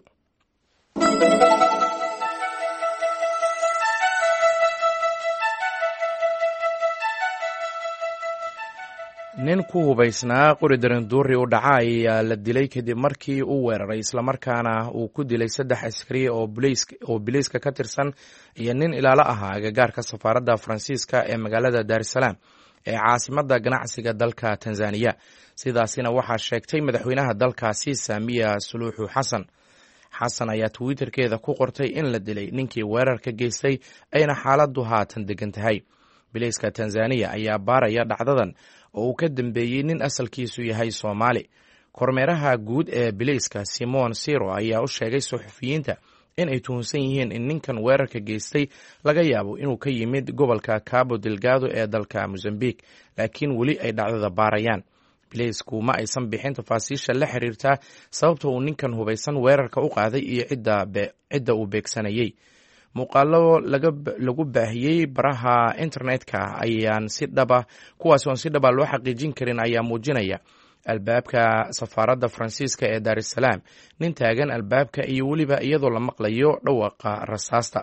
S1: nin ku hubaysnaa qori daranduuri u dhaca ayaa la dilay kadib markii uu weeraray islamarkaana uu ku dilay saddex askari oo biliiska ka tirsan iyo nin ilaalo ahaa agagaarka safaaradda faransiiska ee magaalada daarusalaam ee caasimadda ganacsiga dalka tanzaniya. sidaasina waxaa sheegtay madaxweynaha dalkaasi saamiya suluuxu xasan. xasan ayaa twitterkeeda ku qortay in la dilay ninkii weerarka geystay ayna xaaladdu haatan degan tahay. biliiska tanzaniya ayaa baaraya dhacdadan oo uu ka dambeeyey nin asalkiisu yahay Soomaali. kormeeraha guud ee biliiska Simon Siro ayaa u sheegay suxufiyiinta in ay tuhunsan yihiin in ninkan weerarka geystay laga yaabo inuu ka yimid gobolka Cabo Delgado ee dalka Mozambique, laakiin weli ay dhacdada baarayaan. biliisku ma aysan bixin tafaasiisha la xiriirta sababta uu ninkan hubaysan weerarka u qaaday iyo cidda uu beegsanayay. muuqaalo lagu baahiyey baraha internetka ayaan si dhaba kuwaas oon si dhaba loo xaqiijin karin ayaa muujinaya albaabka safaaradda faransiiska ee daarusalaam, nin taagan albaabka iyo weliba iyadoo la maqlayo dhawaqa rasaasta.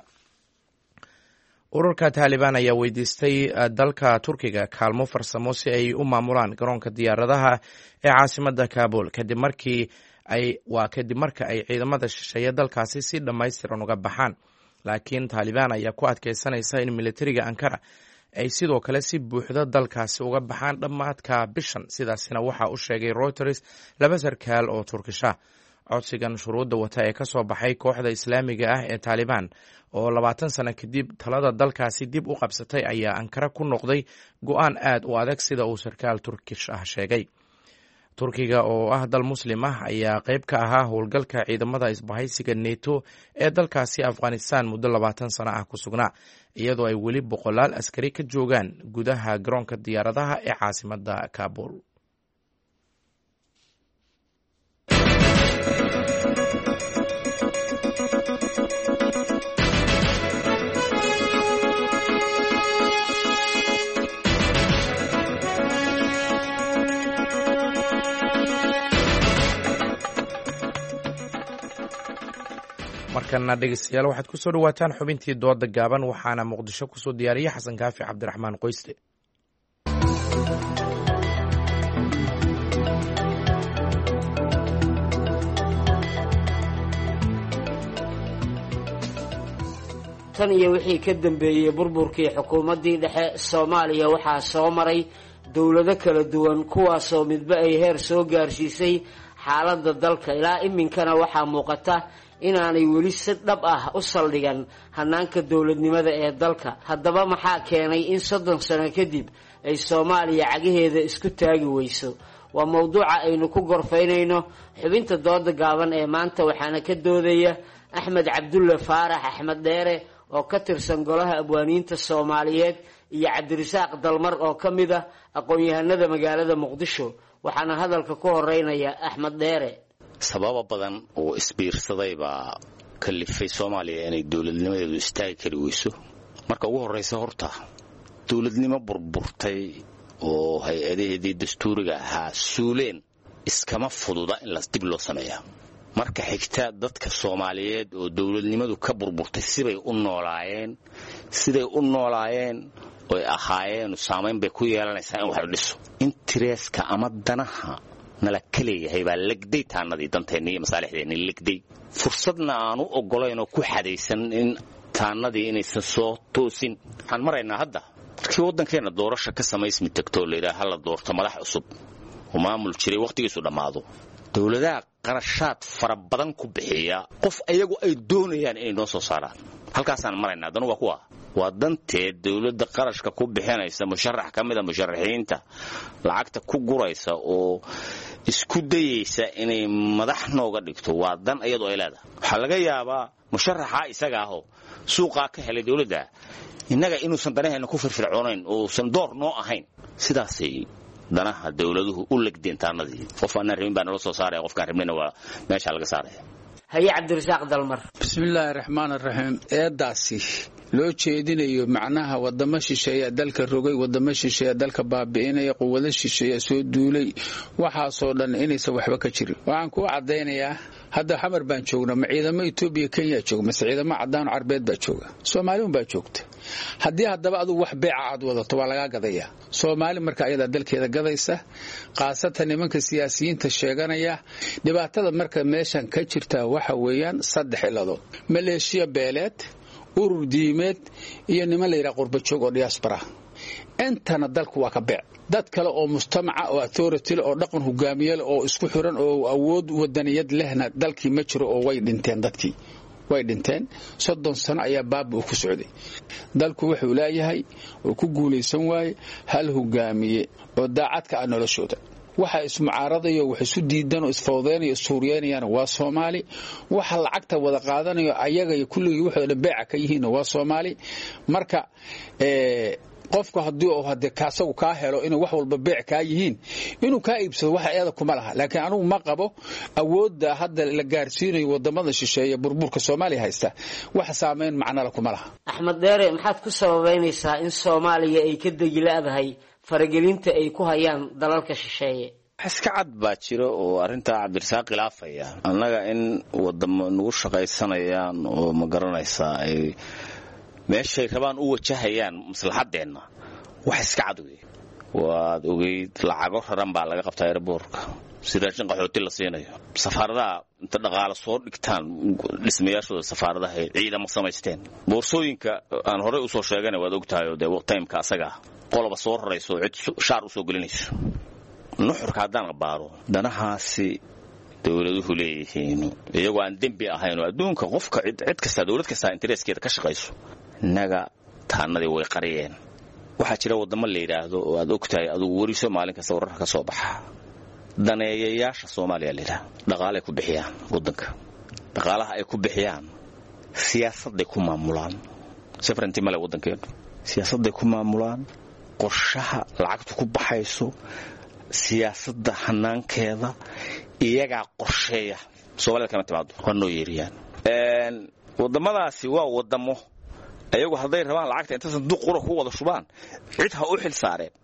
S1: ururka taalibaan ayaa weydiistay dalka turkiga kaalmo farsamo si ay u maamulaan garoonka diyaaradaha ee caasimadda Kabul kadib markii ay waa kadib marka ay ciidamada shisheeye dalkaasi si dhammaystiran uga baxaan. laakiin taalibaan ayaa ku adkaysanaysa in militariga Ankara ay sidoo kale si buuxda dalkaasi uga baxaan dhammaadka bishan, sidaasina waxaa u sheegay Reuters laba sarkaal oo Turkisha. codsigan shuruudda wata ee ka soo baxay kooxda islaamiga ah ee taalibaan oo labaatan sano kadib talada dalkaasi dib u qabsatay ayaa Ankara ku noqday go'aan aad u adag sida uu sarkaal Turkish ah sheegay. turkiga oo ah dal muslim ah ayaa qayb ka ahaa howlgalka ciidamada isbahaysiga neto ee dalkaasi Afghanistan muddo labaatan sano ah ku sugnaa, iyadoo ay weli boqolaal askari ka joogaan gudaha garoonka diyaaradaha ee caasimadda Kabul. markana dhegeystayaal waxaad ku soo dhawaataan xubintii dooda gaaban, waxaana muqdisho ku soo diyaariyey xasan kaafi cabdiraxmaan qoyste.
S16: tan iyo wixii ka dambeeyey burburkii xukuumaddii dhexe Soomaaliya waxaa soo maray dowlado kala duwan kuwaasoo midba ay heer soo gaarsiisay xaaladda dalka. ilaa iminkana waxaa muuqata inaanay weli si dhab ah u saldhigan hanaanka dowladnimada ee dalka. haddaba maxaa keenay in soddon sano kadib ay Soomaaliya cagaheeda isku taagi weyso? waa mawduuca aynu ku gorfaynayno xubinta dooda gaaban ee maanta, waxaana ka doodaya Axmed Cabdulle Faarax Axmed Dheere oo ka tirsan golaha abwaaniinta Soomaaliyeed iyo Cabdirasaaq Dalmar oo ka mid ah aqoon-yahanada magaalada Muqdisho. waxaana hadalka ku horeynaya Axmed Dheere.
S17: sababa badan oo isbiirsaday baa kalifay Soomaaliya inay dawladnimadeedu istaagi kari weyso. marka ugu horeysa horta dawladnimo burburtay oo hay-adaheedii dastuuriga ahaa suuleen iskama fududa in la dib loo sameeyo. marka xigta dadka Soomaaliyeed oo dawladnimadu ka burburtay sibay u noolaayeen siday u noolaayeen oo ay ahaayeen saameyn bay ku yeelanaysaa in wax dhiso. interestka ama danaha nala kaleeyahay baa legday taanadii danteena iyo masaalixdeena legday. fursadna aanu ogolayn oo ku xadaysan in taanadii inaysan soo toosin. waxaan maraynaa hadda markii waddankeena doorasho ka samaysmi tagto leeyahay hal doorto madax cusub oo maamul jiray waqtigiisu dhamaado. dawladaha qarashaad fara badan ku bixiya qof ayagu ay doonayaan inay noo soo saaraan. halkaasaan maraynaa dan waa kuwa waa danteed dawladda qarashka ku bixinaysa musharax ka mid ah musharaxiinta lacagta ku guraysa oo isku dayaysa inay madax nooga dhigto waa dan iyadoo ay leedahay waxaa laga yaabaa musharaxa isaga ahoo suuqaa ka helay dawladda innaga inuusan danaheena ku firfircoonayn uusan door noo ahayn sidaasay danaha dawladuhu u legdeen taanadii qof aan rabin baa nala soo saaraya qofkaan rabnina waa meesha laga saaraya
S16: haye cabdirasaaq dalmar
S15: bismillaahi raxmaani raxiim eedaasi loo jeedinayo macnaha wadamo shisheeya dalka rogay wadamo shisheeya dalka baabi'inaya quwado shisheeya soo duulay waxaasoo dhan inaysan waxba ka jirin waxaan ku cadaynayaa hadda xamar baan joognaa ma ciidamo Itoobiya Kenya jooga mase ciidamo cadaan carbeed baa jooga Soomaaliya baa joogta haddii haddaba adigu wax beeca aad wadato waa laga gadayaa Soomaali marka ayada dalkeeda gadaysa qaasatan nimanka siyaasiyiinta sheeganaya dhibaatada marka meeshan ka jirta waxa weeyaan saddex iladood maleeshiya beeleed urur diimeed iyo niman la yiraahdo qurba joog oo diaspora intana dalku waa ka beec dad kale oo mujtamaca oo authority oo dhaqan hogaamiye oo isku xiran oo awood wadaniyad lehna dalkii ma jiro oo way dhinteen dadkii way dhinteen soddon sano ayaa baab uu ku socday dalku wuxuu leeyahay oo ku guuleysan waay hal hogaamiye oo daacadka ah noloshooda waxa ismucaaradayo wax isu diidan oo isfowdeenayo Suuriyaaniyana waa Soomaali waxa lacagta wada qaadanayo ayaga iyo kulligii wuxuu beeca ka yihiin waa Soomaali marka ee qofku hadii uu hadda kaasagu ka helo inuu wax walba beec ka yihiin inuu ka iibsado waxa ayada kuma laha laakiin anigu ma qabo awoodda hadda la gaarsiinayo wadamada shisheeye burburka Soomaaliya haysta wax saameyn macna la kuma laha
S16: Axmed Deere maxaad ku sababeynaysaa in Soomaaliya ay ka dagilaadahay faragelinta ay ku hayaan dalalka shisheeye
S17: iska cad baa jiro oo arinta cabdirasaaq khilaafaya annaga in wadamo nagu shaqaysanayaan oo ma garanaysa ay meeshay rabaan u wajahayaan maslaxadeena wax iska cad weey waad ogeyd lacago raran baa laga qabtaa airportka sida shan qaxooti la siinayo safaaradaha inta dhaqaale soo dhigtaan dhismayaashooda safaaradaha ciidamo samaysteen boorsooyinka aan hore u soo sheeganay waad ogtahay oo waqtiga asaga qoloba soo rarayso cid shaar u soo gelinayso nuxurka hadaan qabaaro danahaasi dawladuhu leeyihiin iyagoo aan dambi ahayn oo adduunka qofka cid cid kasta dawlad kasta intereskeeda ka shaqayso naga taanadii way qariyeen waxa jira wadamo la yiraahdo oo aad ogtahay adigu wariso maalin kasta wararka ka soo baxa daneeyayaasha Soomaaliya leeyahay dhaqaale ku bixiyaan wadanka dhaqaalaha ay ku bixiyaan siyaasadda ku maamulaan safranti male wadankeedu siyaasadda ku maamulaan qorshaha lacagtu ku baxayso siyaasadda hanaankeeda iyaga qorsheeya Soomaaliya kama timaado qano yeeriyaan een wadamadaasi waa wadamo ayagu haday rabaan lacagta inta sanduuq qura ku wada shubaan cid ha u xil saareen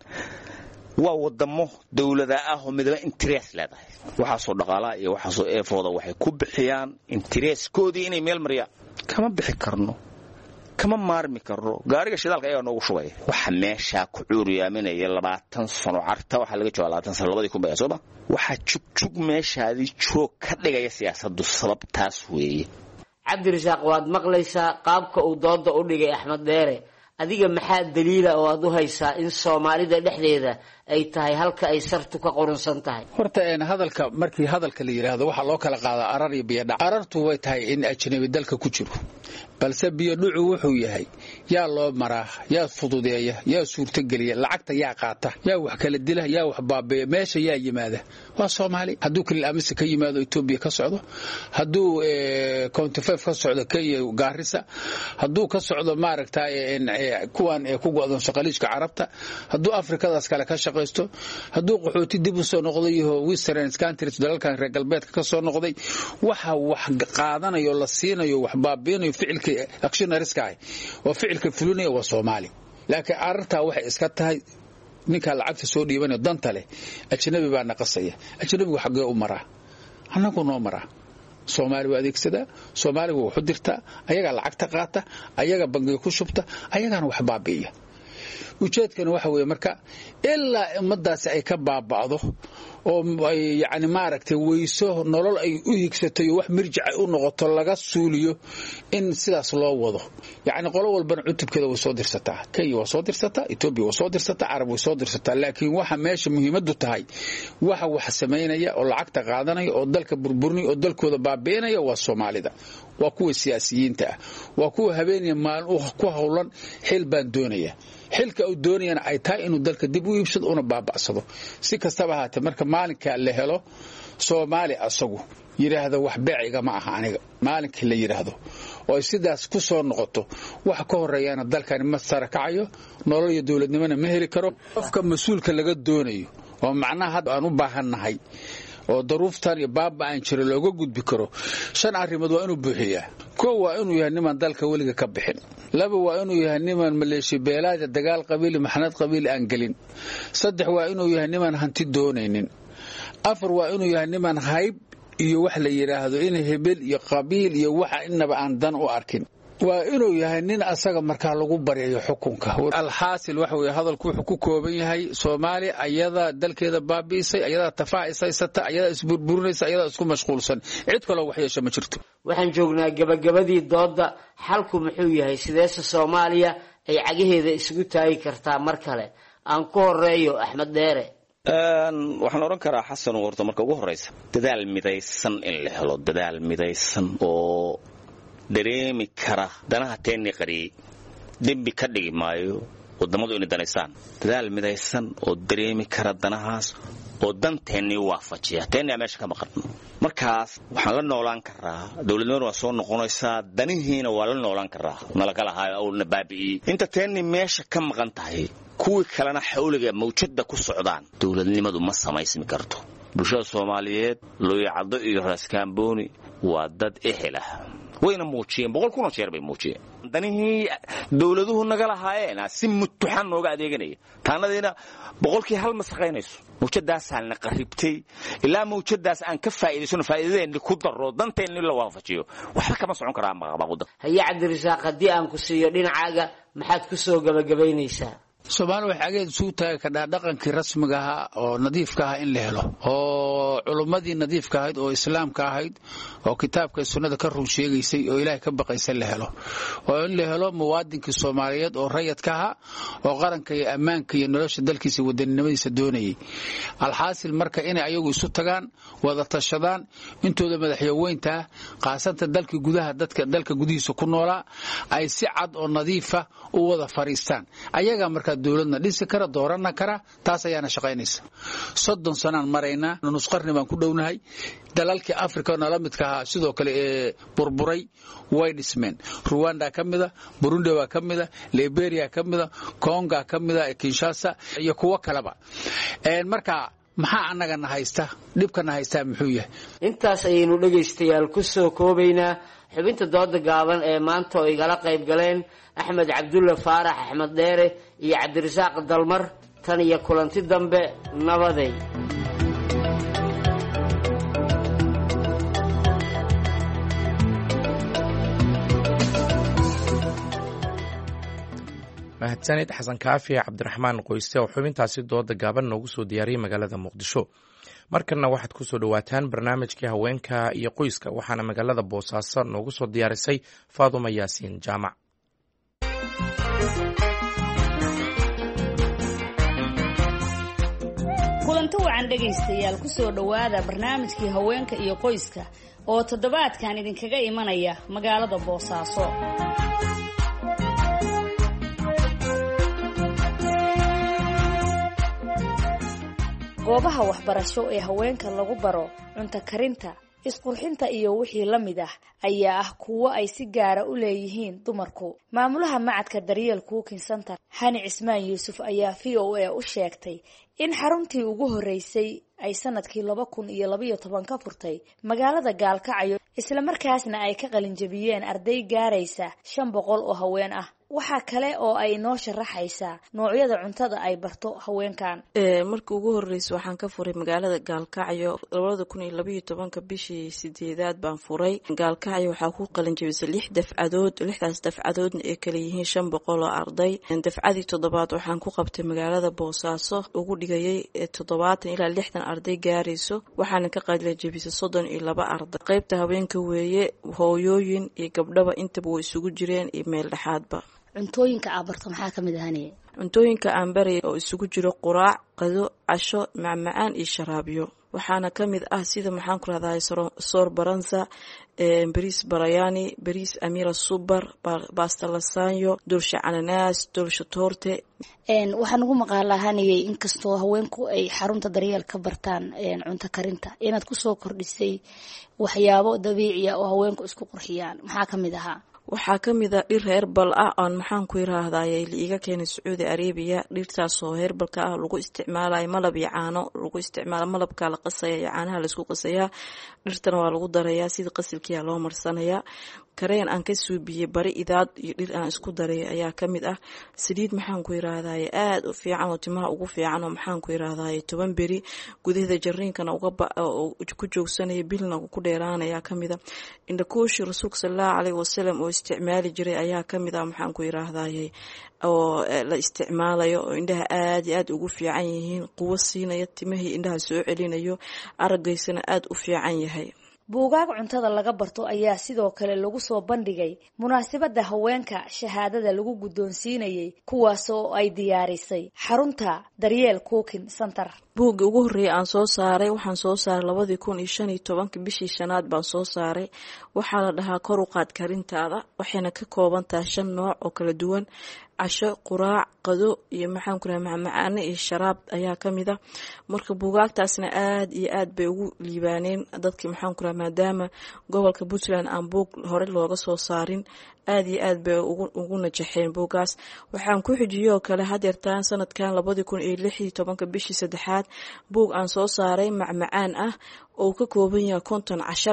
S17: waa wadamo dawlada ah oo midba interest leedahay waxa soo dhaqaalaha iyo waxa soo eefooda waxay ku bixiyaan interestkoodii inay meel mariyaan kama bixi karno kama maarmi karno gaariga shidaalka ayaa noogu shubay waxa meesha ku cuuriyaaminaya labaatan sano carta waxa laga joogaa labaatan sano labadii kun bayasooba waxa jugjug meeshaadii joog ka dhigaya siyaasaddu sababtaas weeye
S16: cabdirasaaq waad maqlaysaa qaabka uu dooda u dhigay Axmed Deere adiga maxaa daliila oo aad u haysaa in Soomaalida dhexdeeda ay tahay halka ay sartu ka qorunsan tahay
S15: horta een hadalka markii hadalka la yiraahdo waxa loo kala qaadaa arar iyo biyo dhac arartu way tahay in ajnabi dalka ku jiro balse biyo dhucu wuxuu yahay yaa loo maraa yaa fududeeya yaa suurta geliya lacagta yaa qaata yaa wax kala dila yaa wax baabeeya meesha yaa yimaada waa Soomaali haduu kale amase ka yimaado Itoobiya ka socdo haduu ee county five ka socdo Kenya Gaarisa haduu ka socdo maaragtay in kuwan ee ku go'dan shaqaliiska Carabta haduu Afrikadaas kale ka shaqeysto haduu qaxooti dib u soo noqday iyo western countries dalalkan reer galbeedka ka soo noqday waxa wax qaadanayo la siinayo wax baabeeyo ficilka actionariska oo ficilka fulinayo waa Soomaali laakiin arrinta waxay iska tahay ninka lacagta soo dhiibanayo danta leh ajnabi baa naqasaya ajnabigu xaqee u maraa anagu noo maraa Soomaali waa adeegsada Soomaaligu wuxuu dirta ayaga lacagta qaata ayaga bangiga ku shubta ayagana wax baabiiya ujeedkana waxa weeye marka ilaa ummadaasi ay ka baabacdo oo ay yaani maaragtay weyso nolol ay u higsato wax mirjic u noqoto laga suuliyo in sidaas loo wado yaani qolo walba cutubkeeda way soo dirsataa Kenya way soo dirsataa Itoobiya way soo dirsataa Arab way soo dirsataa laakiin waxa meesha muhiimadu tahay waxa wax sameeynaya oo lacagta qaadanaya oo dalka burburni oo dalkooda baabeynaya waa Soomaalida waa kuwa siyaasiyiinta waa kuwa habeenaya maal u ku hawlan xil baan doonaya xilka uu doonayana ay tahay inuu dalka dib u iibsado una baaba'sado si kastaba ahaatee marka maalinka la helo Soomaali asagu yiraahdo wax beeciga ma aha aniga maalinka la yiraahdo oo sidaas ku soo noqoto wax ka horeeyana dalkan ma sarakacayo nolol iyo dawladnimada ma heli karo qofka mas'uulka laga doonayo oo macnaha hadda aan u baahanahay oo daruuftan iyo baaba aan jiro looga gudbi karo shan arrimood waa inuu buuxiyaa koo waa inuu yahay niman dalka weliga ka bixin laba waa inuu yahay niman maleeshiya beelaada dagaal qabiili maxnad qabiili aan gelin saddex waa inuu yahay niman hanti doonaynin afar waa inuu yahay niman hayb iyo wax la yiraahdo in hebel iyo qabiil iyo waxa inaba aan dan u arkin waa inuu yahay nin asaga markaa lagu bariyo xukunka alxaasil waxa weeye hadalku wuxuu ku kooban yahay Soomaali ayada dalkeeda baabiisay ayada tafaacisaysata ayada isburburinaysa ayada isku mashquulsan cid kale wax yeesho ma jirto
S16: waxaan joognaa gabagabadii dooda xalku muxuu yahay sideesa Soomaaliya ay cagaheeda isugu taagi kartaa mar kale aan ku horeeyo Axmed Dheere
S17: een waxaan oran karaa Xasan warto marka ugu horeysa dadaal midaysan in la helo dadaal midaysan oo dareemi kara danaha teeni qari dambi ka dhigi maayo wadamadu inay danaysaan dadaal midaysan oo dareemi kara danahaas oo danteeni waafajiya teeni meesha ka maqan markaas waxaan la noolaan karaa dawladnimadu waa soo noqonaysaa danihiina waa la noolaan karaa nalaga lahayo awlna baabi'i inta teeni meesha ka maqan tahay kuwi kalena xawliga mawjada ku socdaan dawladnimadu ma samaysmi karto bulshada Soomaaliyeed loo yacdo iyo raaskambooni waa dad ehela wayna muujiyeen boqol kun oo jeer bay muujiyeen danihii dawladuhu naga lahaayeen si mutxan nooga adeeganaya taanadina boqolkii hal ma shaqeynayso mawjadaas halna qaribtay ilaa mawjadaas aan ka faa'iideysano faa'iidadeena ku daro danteena la waafajiyo waxa kama socon karaa maqaabada
S16: haya Cabdirasaaq hadii aan ku siiyo dhinacaaga maxaad ku soo gabagabaynaysaa
S15: Soomaali waxa ay soo taagay ka dhaqankii rasmiga ah oo nadiifka ah in la helo oo culimadii nadiifka ahayd oo islaamka ahayd oo kitaabka sunnada ka run sheegaysay oo Ilaahay ka baqaysay la helo oo in la helo muwaadinka Soomaaliyeed oo rayidka ah oo qaranka iyo ammaanka iyo nolosha dalkiisa wadanimadiisa doonayay alxaasil marka inay ayagu isu tagaan wada tashadaan intooda madaxweynta qaasanta dalka gudaha dadka dalka gudihiisa ku noolaa ay si cad oo nadiif ah u wada fariistaan ayaga marka dawladna dhisi kara doorana kara taas ayaana shaqaynaysa soddon sanaan marayna nus qarni baan ku dhownahay dalalka Afrika oo lamidka ah sidoo kale ee burburay way dhismeen Rwanda kamida Burundi waa kamida Liberia kamida Congo kamida Kinshasa iyo kuwa kaleba een marka maxaa anaga haysta dhibkana haysta muxuu yahay
S16: intaas ayaynu dhageystayaal ku soo koobaynaa xubinta dooda gaaban ee maanta oo igala qayb galeen Axmed Cabdulla Faarax Axmed Dheere iyo Cabdirasaaq Dalmar tan iyo kulanti dambe nabaday
S1: mahadsanid xasan kaafi cabdiraxmaan qoyste oo xubintaasi dooda gaaban noogu soo diyaariyay magaalada Muqdisho markana waxaad ku soo dhawaataan barnaamijkii haweenka iyo qoyska waxaana magaalada Boosaaso noogu soo diyaarisay Faaduma Yaasiin Jaamac
S18: kulanti wacan dhageystayaal ku soo dhawaada barnaamijkii haweenka iyo qoyska oo toddobaadkan idinkaga imanaya magaalada Boosaaso goobaha waxbarasho ee haweenka lagu baro cunto karinta isqurxinta iyo wixii la mid ah ayaa ah kuwo ay si gaara u leeyihiin dumarku maamulaha macadka Daryeel Cooking Center Hani Cismaan Yuusuf ayaa V O A u sheegtay in xaruntii ugu horeysay ay sanadkii laba kun iyo laba iyo toban ka furtay magaalada Gaalkacyo isla markaasna ay ka qalin jabiyeen arday gaaraysa shan boqol oo haween ah waxa kale oo ay noo sharaxaysaa noocyada cuntada ay barto haweenkan
S19: ee markii ugu horeysay waxaan ka furay magaalada Gaalkacyo laba kun iyo laba iyo toban ka bishii sideedaad baan furay Gaalkacyo waxa ku qalin jabisay lix dafcadood lixdaas dafcadood ee kala yihiin shan boqol oo arday dafcadii toddobaad waxaan ku qabtay magaalada Boosaaso ugu dhigayay toddobaatan ilaa lixdan arday gaarayso waxaana ka qalin jabisay soddon iyo laba arday qaybta haweenka weeye hooyooyin iyo gabdhaba intaba way isugu jireen iyo meel dhaxaadba
S18: cuntooyinka aad barto maxaa kamid ahaniye
S19: cuntooyinka aan baraya oo isugu jiro quraac qado casho macmacaan iyo sharaabyo waxaana ka mid ah sida maxaan ku rahdaa soor baranza bariis barayani bariis amira super basta lasanyo dulsha ananas dulsha torte
S18: waxaan ugu maqaalahanayay inkastoo haweenku ay xarunta daryeel ka bartaan cunto karinta inaad ku soo kordhisay waxyaabo dabiici ah oo haweenku isku qurxiyaan maxaa ka mid ahaa
S19: waxaa ka mid ah dhir herbal ah oon maxaan ku yiraahdaayay liiga keenay Sacuudi Arabia dhirtaas oo herbalka ah lagu isticmaalayo malab iyo caano lagu isticmaalo malabka la qasaya iyo caanaha la isku qasaya dhirtana waa lagu darayaa sida qasilkiya loo marsanaya kareen aan ka suubiyay bari idaad iyo dhir aan isku daray ayaa ka mid ah saliid maxaan ku yiraahdaayay aad u fiican oo timaha ugu fiican oo maxaan ku yiraahdaayay toban beri gudaha jarriinkana uga ku joogsanaya bilna ku dheeraanaya ka mid ah indhakooshi rasuulka sallallahu alayhi wasallam oo isticmaali jiray ayaa ka mid ah maxaan ku yiraahdaayay oo la isticmaalayo oo indhaha aad iyo aad ugu fiican yihiin quwo siinaya timahii indhaha soo celinayo arageysana aad u fiican yahay
S18: buugaag cuntada laga barto ayaa sidoo kale lagu soo bandhigay munaasabada haweenka shahaadada lagu guddoonsiinayay kuwaas oo ay diyaarisay xarunta daryeel cooking center
S19: buugga ugu horeeyay aan soo saaray waxaan soo saaray labadii kun iyo shan iyo toban bishii shanaad baan soo saaray waxaa la dhahaa kor u qaad karintaada waxayna ka kooban tahay shan nooc oo kala duwan casho quraac qado iyo maxaan ku rahaa macmacaan iyo sharaab ayaa ka mid ah marka buugaagtaasna aad iyo aad bay ugu liibaaneen dadkii maxaan ku rahaa maadaama gobolka Puntland aan buug hore looga soo saarin aad iyo aad bay ugu ugu najaxeen buugaas waxaan ku xijiyay kale hadeertaan sanadkan labadii kun iyo lix iyo toban bishii saddexaad buug aan soo saaray macmacaan ah oo ka kooban yahay konton cashar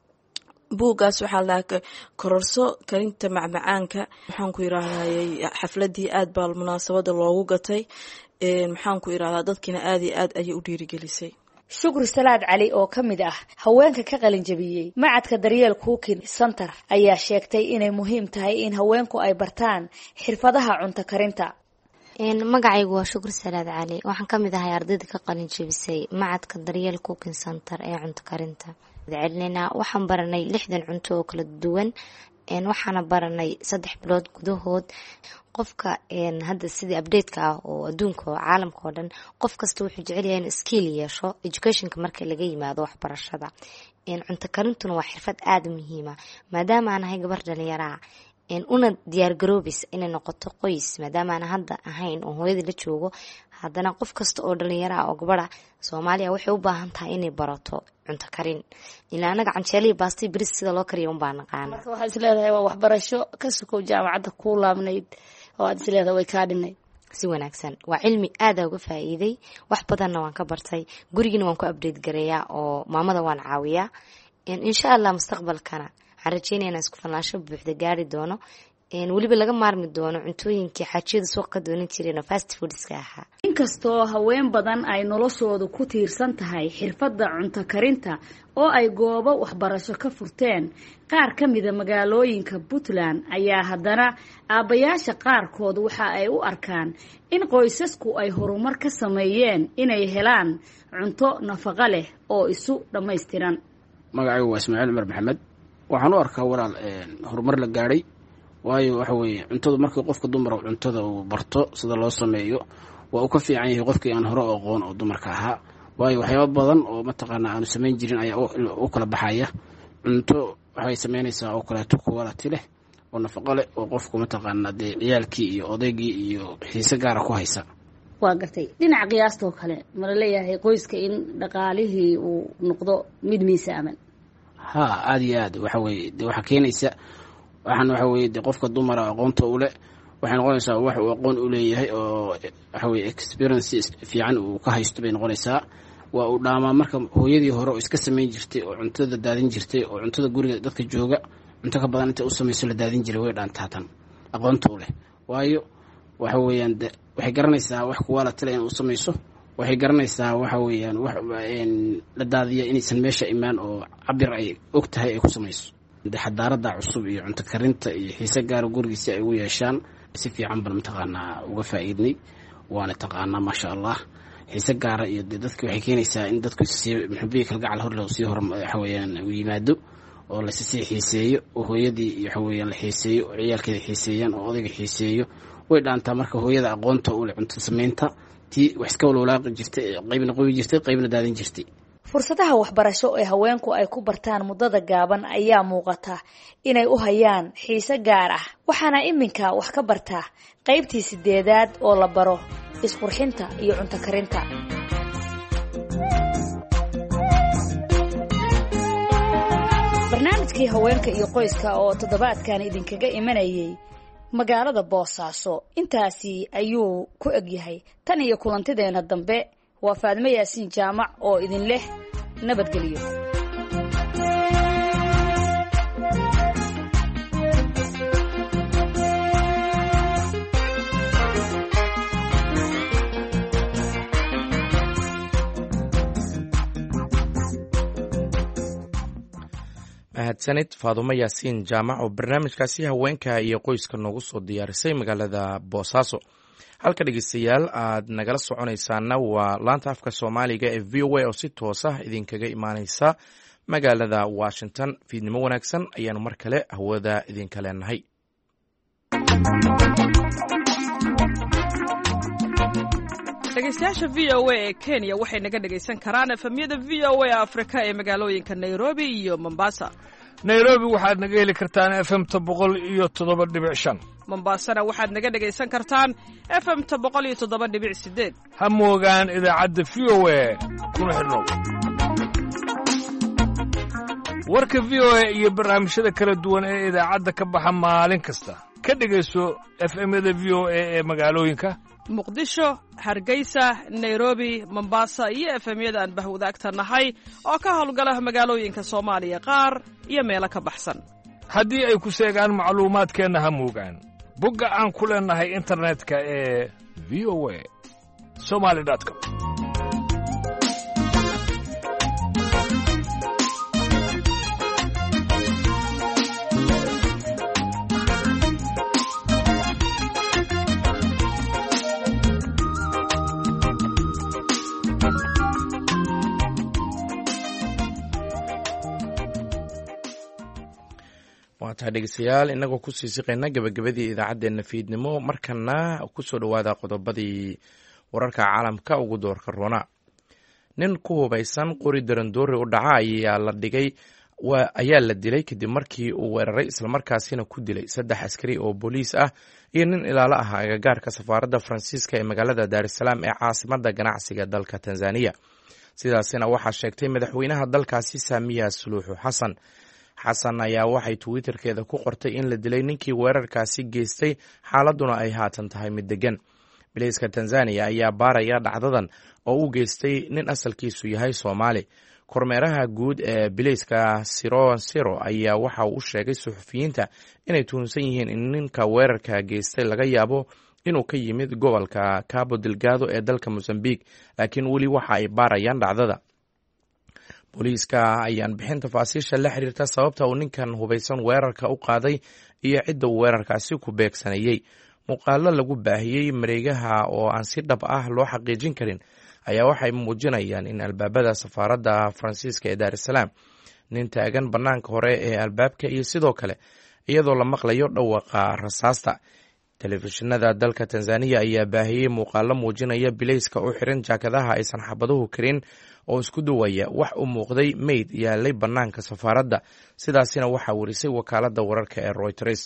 S19: buugaas waxaa la kororso karinta macmacaanka waxaan ku yiraahdaa xafladii aad baa munaasabada loogu gatay ee maxaan ku yiraahdaa dadkina aad iyo aad ayay u dhiirigelisay
S18: shukri salaad cali oo ka mid ah haweenka ka qalin jabiyay macadka daryeel cooking center ayaa sheegtay inay muhiim tahay in haweenku ay bartaan xirfadaha cunto karinta
S20: magacaygu waa shukri salaad cali waxaan ka mid ahay ardayda ka qalin jabisay macadka daryeel cooking center ee cunto karinta celinayna waxaan baranay lixdan cunto oo kala duwan een waxaana baranay saddex bilood gudahood qofka een hadda sidii update-ka ah oo adduunka oo caalamka oo dhan qof kasta wuxuu jecel yahay in skill yeesho education-ka marka laga yimaado waxbarashada een cunto karintuna waa xirfad aad u muhiim ah maadaama aan ahay gabar dhalinyaro ah een una diyaar garoobis inay noqoto qoys maadaama aan hadda ahayn oo hooyada la joogo haddana qof kasta oo dhalinyaro ah oo gabadha Soomaaliya waxay u baahan tahay inay barato cunto karin ilaa anaga canjeelay baasti bariis sida loo kariyo baan naqaan
S18: marka waxa isleedahay waa waxbarasho ka suko jaamacadda ku laabnayd oo aad isleedahay way ka dhimay
S20: si wanaagsan waa cilmi aad uga faa'iiday wax badanna waan ka bartay gurigina waan ku update gareeyaa oo maamada waan caawiyaa in insha Allah mustaqbalkana waxaan rajeynayaa isku falaasho buuxda gaari doono in waliba laga maarmi doono cuntooyinkii xajiyada suuqa doonin jireen fast foodska ahaa
S18: inkastoo haween badan ay noloshoodu ku tiirsan tahay xirfadda cunto karinta oo ay goobo waxbarasho ka furteen qaar ka mid ah magaalooyinka Puntland ayaa haddana aabayaasha qaarkood waxa ay u arkaan in qoysasku ay horumar ka sameeyeen inay helaan cunto nafaqo leh oo isu dhameystiran
S21: magacaygu waa Ismaaciil Umar Maxamed waxaan u arkaa walaal horumar la gaaray waayo waxa weeye cuntada markii qofka dumar uu cuntada uu barto sida loo sameeyo waa uu ka fiican yahay qofkii aan hore aqoon oo dumarka ahaa waayo waxyaabo badan oo mataqaana aan sameyn jirin ayaa u kala baxaya cunto waxay sameynaysaa oo kala quality leh oo nafaqo leh oo qofku mataqaana ciyaalkii iyo odaygii iyo xiise gaar ah ku haysa
S18: waa gartay dhinaca qiyaasta oo kale ma la leeyahay qoyska in dhaqaalihii uu noqdo mid miisaaman
S21: ha aad iyo aad waxa weeye waxa keenaysa waxaan waxa weeye qofka dumar aqoonta u leh waxay noqonaysaa wax uu aqoon u leeyahay oo waxa weeye experience fiican uu ka haysto bay noqonaysaa waa uu dhaamaa marka hooyadii hore oo iska sameyn jirtay oo cuntada daadin jirtay oo cuntada guriga dadka jooga cunto ka badan inta u samayso la daadin jiray way dhaantaatan aqoonta u leh waayo waxa weeyaan waxay garanaysaa wax quality leh in uu samayso waxay garanaysaa waxa weeyaan wax la daadiya inaysan meesha imaan oo cabir ay og tahay ay ku samayso xadaarada cusub iyo cunto karinta iyo xiise gaar gurigiisa ay ugu yeeshaan si fiican bal mataqaanaa uga faa'iidnay waana taqaanaa maasha Allah xiise gaar iyo dadku waxay keenaysaa in dadku si muxubiye kala gacal hor loo sii hor waxa weeyaan u yimaado oo la sii xiiseeyo oo hooyadii iyo waxa weeyaan la xiiseeyo oo ciyaalkeeda xiiseeyaan oo odayga xiiseeyo way dhaantaa marka hooyada aqoonta u leh cunto samaynta tii wax iska walwalaaqi jirtay qaybna qoy jirtay qaybna daadin jirtay.
S18: fursadaha waxbarasho ee haweenku ay ku bartaan muddada gaaban ayaa muuqata inay u hayaan xiise gaar ah waxaana iminka wax ka bartaa qaybtii sideedaad oo la baro isqurxinta iyo cunto karinta. barnaamijkii haweenka iyo qoyska oo toddobaadkan idinkaga imanayay magaalada Boosaaso intaasi ayuu ku eg yahay. tan iyo kulantideena dambe waa Faadimo Yaasiin Jaamac oo idin leh nabadgelyo.
S1: mahadsanid Faadimo Yaasiin Jaamac oo barnaamijkaasi haweenka iyo qoyska noogu soo diyaarisay magaalada Boosaaso. halka dhegeystayaal aad nagala soconaysaana waa laanta afka Soomaaliga ee V O A oo si toos ah idinkaga imaaneysa magaalada Washington. fiidnimo wanaagsan ayaanu mar kale hawada idinka leenahay.
S4: dhegeystayaasha V O A ee Kenya waxay naga dhegeysan karaan efemyada V O A Afrika ee magaalooyinka Nairobi iyo Mombasa.
S11: Nairobi waxaad naga heli kartaan F M boqol iyo toddoba dhibic shan.
S4: Mombasana waxaad naga dhegeysan kartaan F M boqol iyo toddoba dhibic sideed.
S11: Ha moogaan idaacadda V O A kuna xidhnow. warka V O A iyo barnaamijyada kala duwan ee idaacadda ka baxa maalin kasta ka dhegeyso F M-yada V O A ee magaalooyinka
S4: Muqdisho, Hargeysa, Nairobi, Mombasa iyo F M-yada aan bahwadaagta nahay oo ka howlgala magaalooyinka Soomaaliya qaar iyo meelo ka baxsan.
S11: haddii ay ku seegaan macluumaadkeenna ha moogaan bogga aan ku leenahay internetka ee v o a somali dot com.
S1: waataa dhegeystayaal inagoo ku sii siqayna gabagabadii idaacaddeenna fiidnimo markana ku soo dhowaada qodobadii wararka caalamka ugu doorka roona. nin ku hubaysan qori darandoori u dhaca ayaa la dhigay ayaa la dilay kadib markii uu weeraray islamarkaasina ku dilay saddex askari oo booliis ah iyo nin ilaalo ah agagaarka safaaradda Faransiiska ee magaalada Dar es Salaam ee caasimadda ganacsiga dalka Tanzania. sidaasina waxaa sheegtay madaxweynaha dalkaasi Samia Suluhu Hassan. xasan ayaa waxay twitterkeeda ku qortay in la dilay ninkii weerarkaasi geystay xaaladuna ay haatan tahay mid degan. bilayska Tanzania ayaa baaraya dhacdadan oo u geystay nin asalkiisu yahay Soomaali. kormeeraha guud ee bilayska Siro Siro ayaa waxa uu sheegay suxufiyiinta inay tuhunsan yihiin in ninka weerarka geystay laga yaabo inuu ka yimid gobolka Cabo Delgado ee dalka Mozambique, laakiin weli waxa ay baarayaan dhacdada. booliiska ayaan bixin tafaasiisha la xiriirta sababta uu ninkan hubaysan weerarka u qaaday iyo cidda uu weerarkaasi ku beegsanayay. muuqaalo lagu baahiyey mareegaha oo aan si dhab ah loo xaqiijin karin ayaa waxay muujinayaan in albaabada safaaradda Faransiiska ee Dar es Salaam nin taagan bannaanka hore ee albaabka iyo sidoo kale iyadoo la maqlayo dhawaqa rasaasta. telefishinada dalka Tanzania ayaa baahiyey muuqaalo muujinaya bilayska u xiran jaakadaha aysan xabaduhu karin oo isku duwaya wax u muuqday meyd yaalay bannaanka safaaradda. sidaasina waxaa warisay wakaaladda wararka ee Reuters.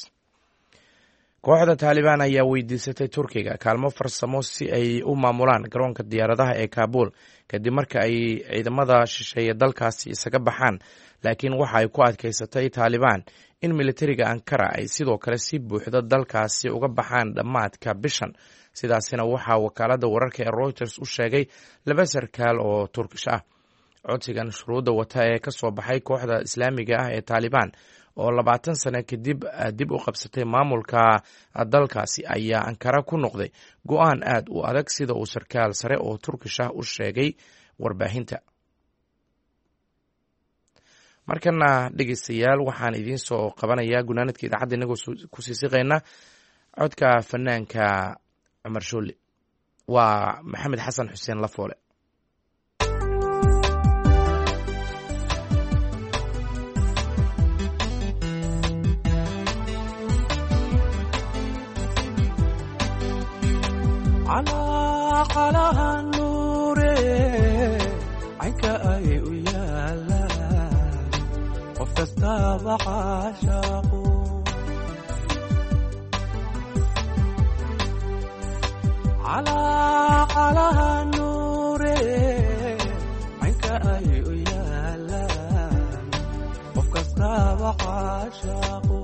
S1: kooxda Taliban ayaa weydiisatay Turkiga kaalmo farsamo si ay u maamulaan garoonka diyaaradaha ee Kabul kadib marka ay ciidamada shisheeye dalkaasi isaga baxaan, laakiin waxa ay ku adkaysatay Taliban in militariga Ankara ay sidoo kale si buuxda dalkaasi uga baxaan dhammaadka bishan. sidaasina waxaa wakaaladda wararka ee Reuters u sheegay laba sarkaal oo Turkish ah. codsigan shuruudda wata ee ka soo baxay kooxda Islaamiga ah ee Taliban oo labaatan sano kadib dib u qabsatay maamulka dalkaasi ayaa Ankara ku noqday go'aan aad u adag sida uu sarkaal sare oo Turkish ah u sheegay warbaahinta. markana dhegeystayaal waxaan idiin soo qabanayaa gunaanadka idaacadda inagoo ku sii siqayna codka fanaanka Cumar Shooli. waa Maxamed Xasan Xuseen Lafoole.
S3: calacalaha nuure caynka ay u yaalaan qof kastaba caashaaqo calacalaha nuure caynka ay u yaalaan qof kastaba caashaaqo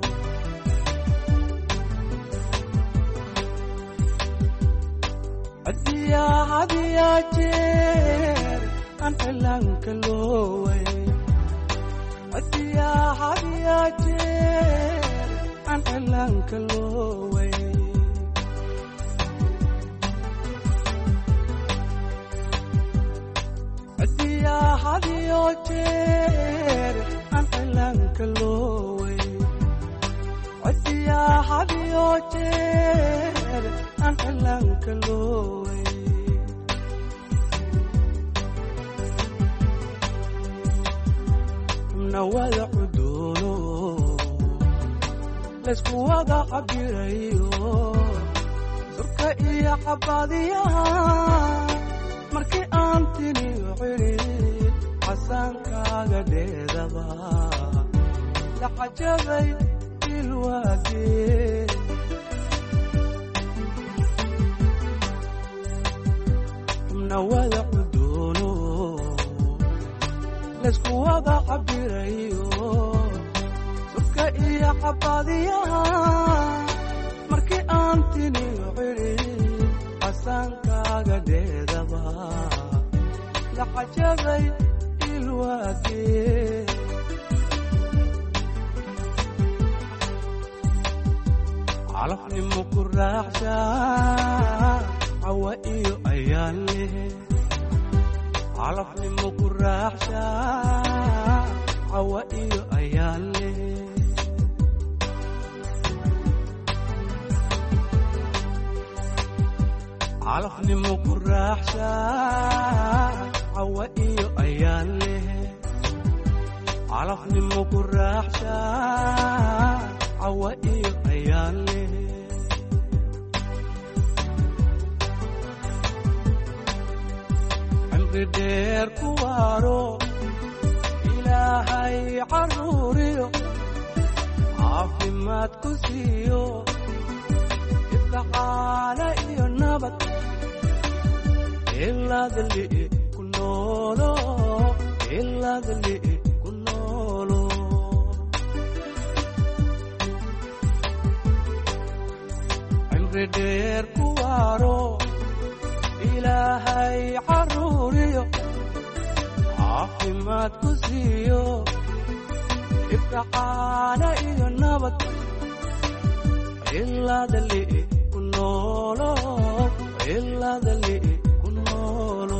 S3: hadiya hadiya jeer aan cilaanka looway hadiya hadiya jeer aan cilaanka looway hadiya hadiyo jeer aan cilaanka looway hadiya hadiyo jeer aan cilaanka looway nawada cudoono laysku wada cabirayo surka iyo cabadiyaha markii aan tiniyo cidhid xasaankaaga dheedaba la cajabay ilwaagee nawada cudoono laysku wada cabirayo surka iyo cabadiyaha markii aan tiniyo cidhid xasaankaaga dheedaba la cajabay ilwaagee calafnimo ku raacshaa cawa iyo ayaan leh calafnimo ku raacshaa cawa iyo ayaan leh calafnimo ku raacshaa cawa iyo ayaan leh calafnimo ku raacshaa cawa iyo ayaan leh cimri dheer ku waaro ilaahay caruuriyo caafimaad ku siiyo ibkacaana iyo nabad ilaadli ku noolo ilaadli ku noolo cimri dheer ku waaro ilaahay caruuriyo caafimaad ku siiyo ibkacaana iyo nabad ilaadli ku noolo ilaadli ku noolo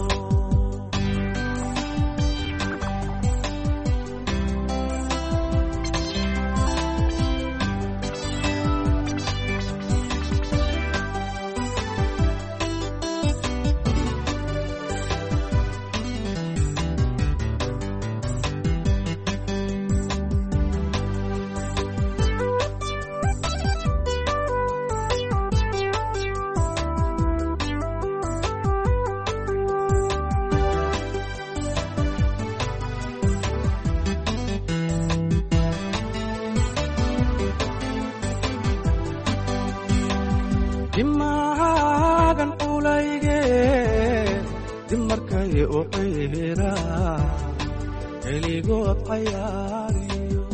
S3: dimaagan culayge dimarkay u ciira keligood cayaariyo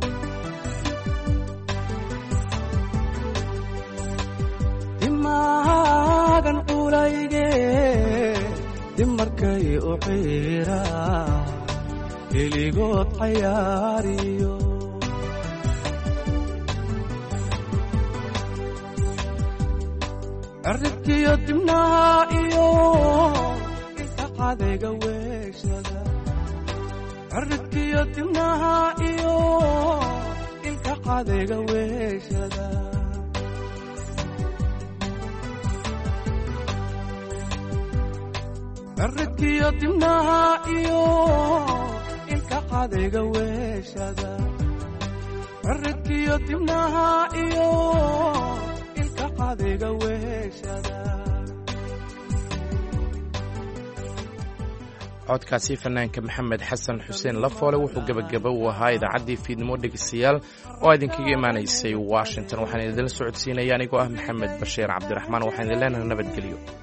S3: dimaagan culayge dimarkay u ciira keligood cayaariyo cirribkiyo dibnaha iyo ilka cadayga weeshada cirribkiyo dibnaha iyo ilka cadayga weeshada cirribkiyo dibnaha iyo ilka cadayga weeshada cirribkiyo dibnaha iyo ilka cadayga weeshada
S1: codkaasi fanaanka maxamed xasan xuseen lafoole wuxuu gebagaba u ahaa idaacaddii fiidnimo dhegeystayaal oo idinkaga imaanaysay washington waxaan idinla socodsiinaya anigoo ah maxamed bashiir cabdiraxmaan waxaan idin leenahay nabadgelyo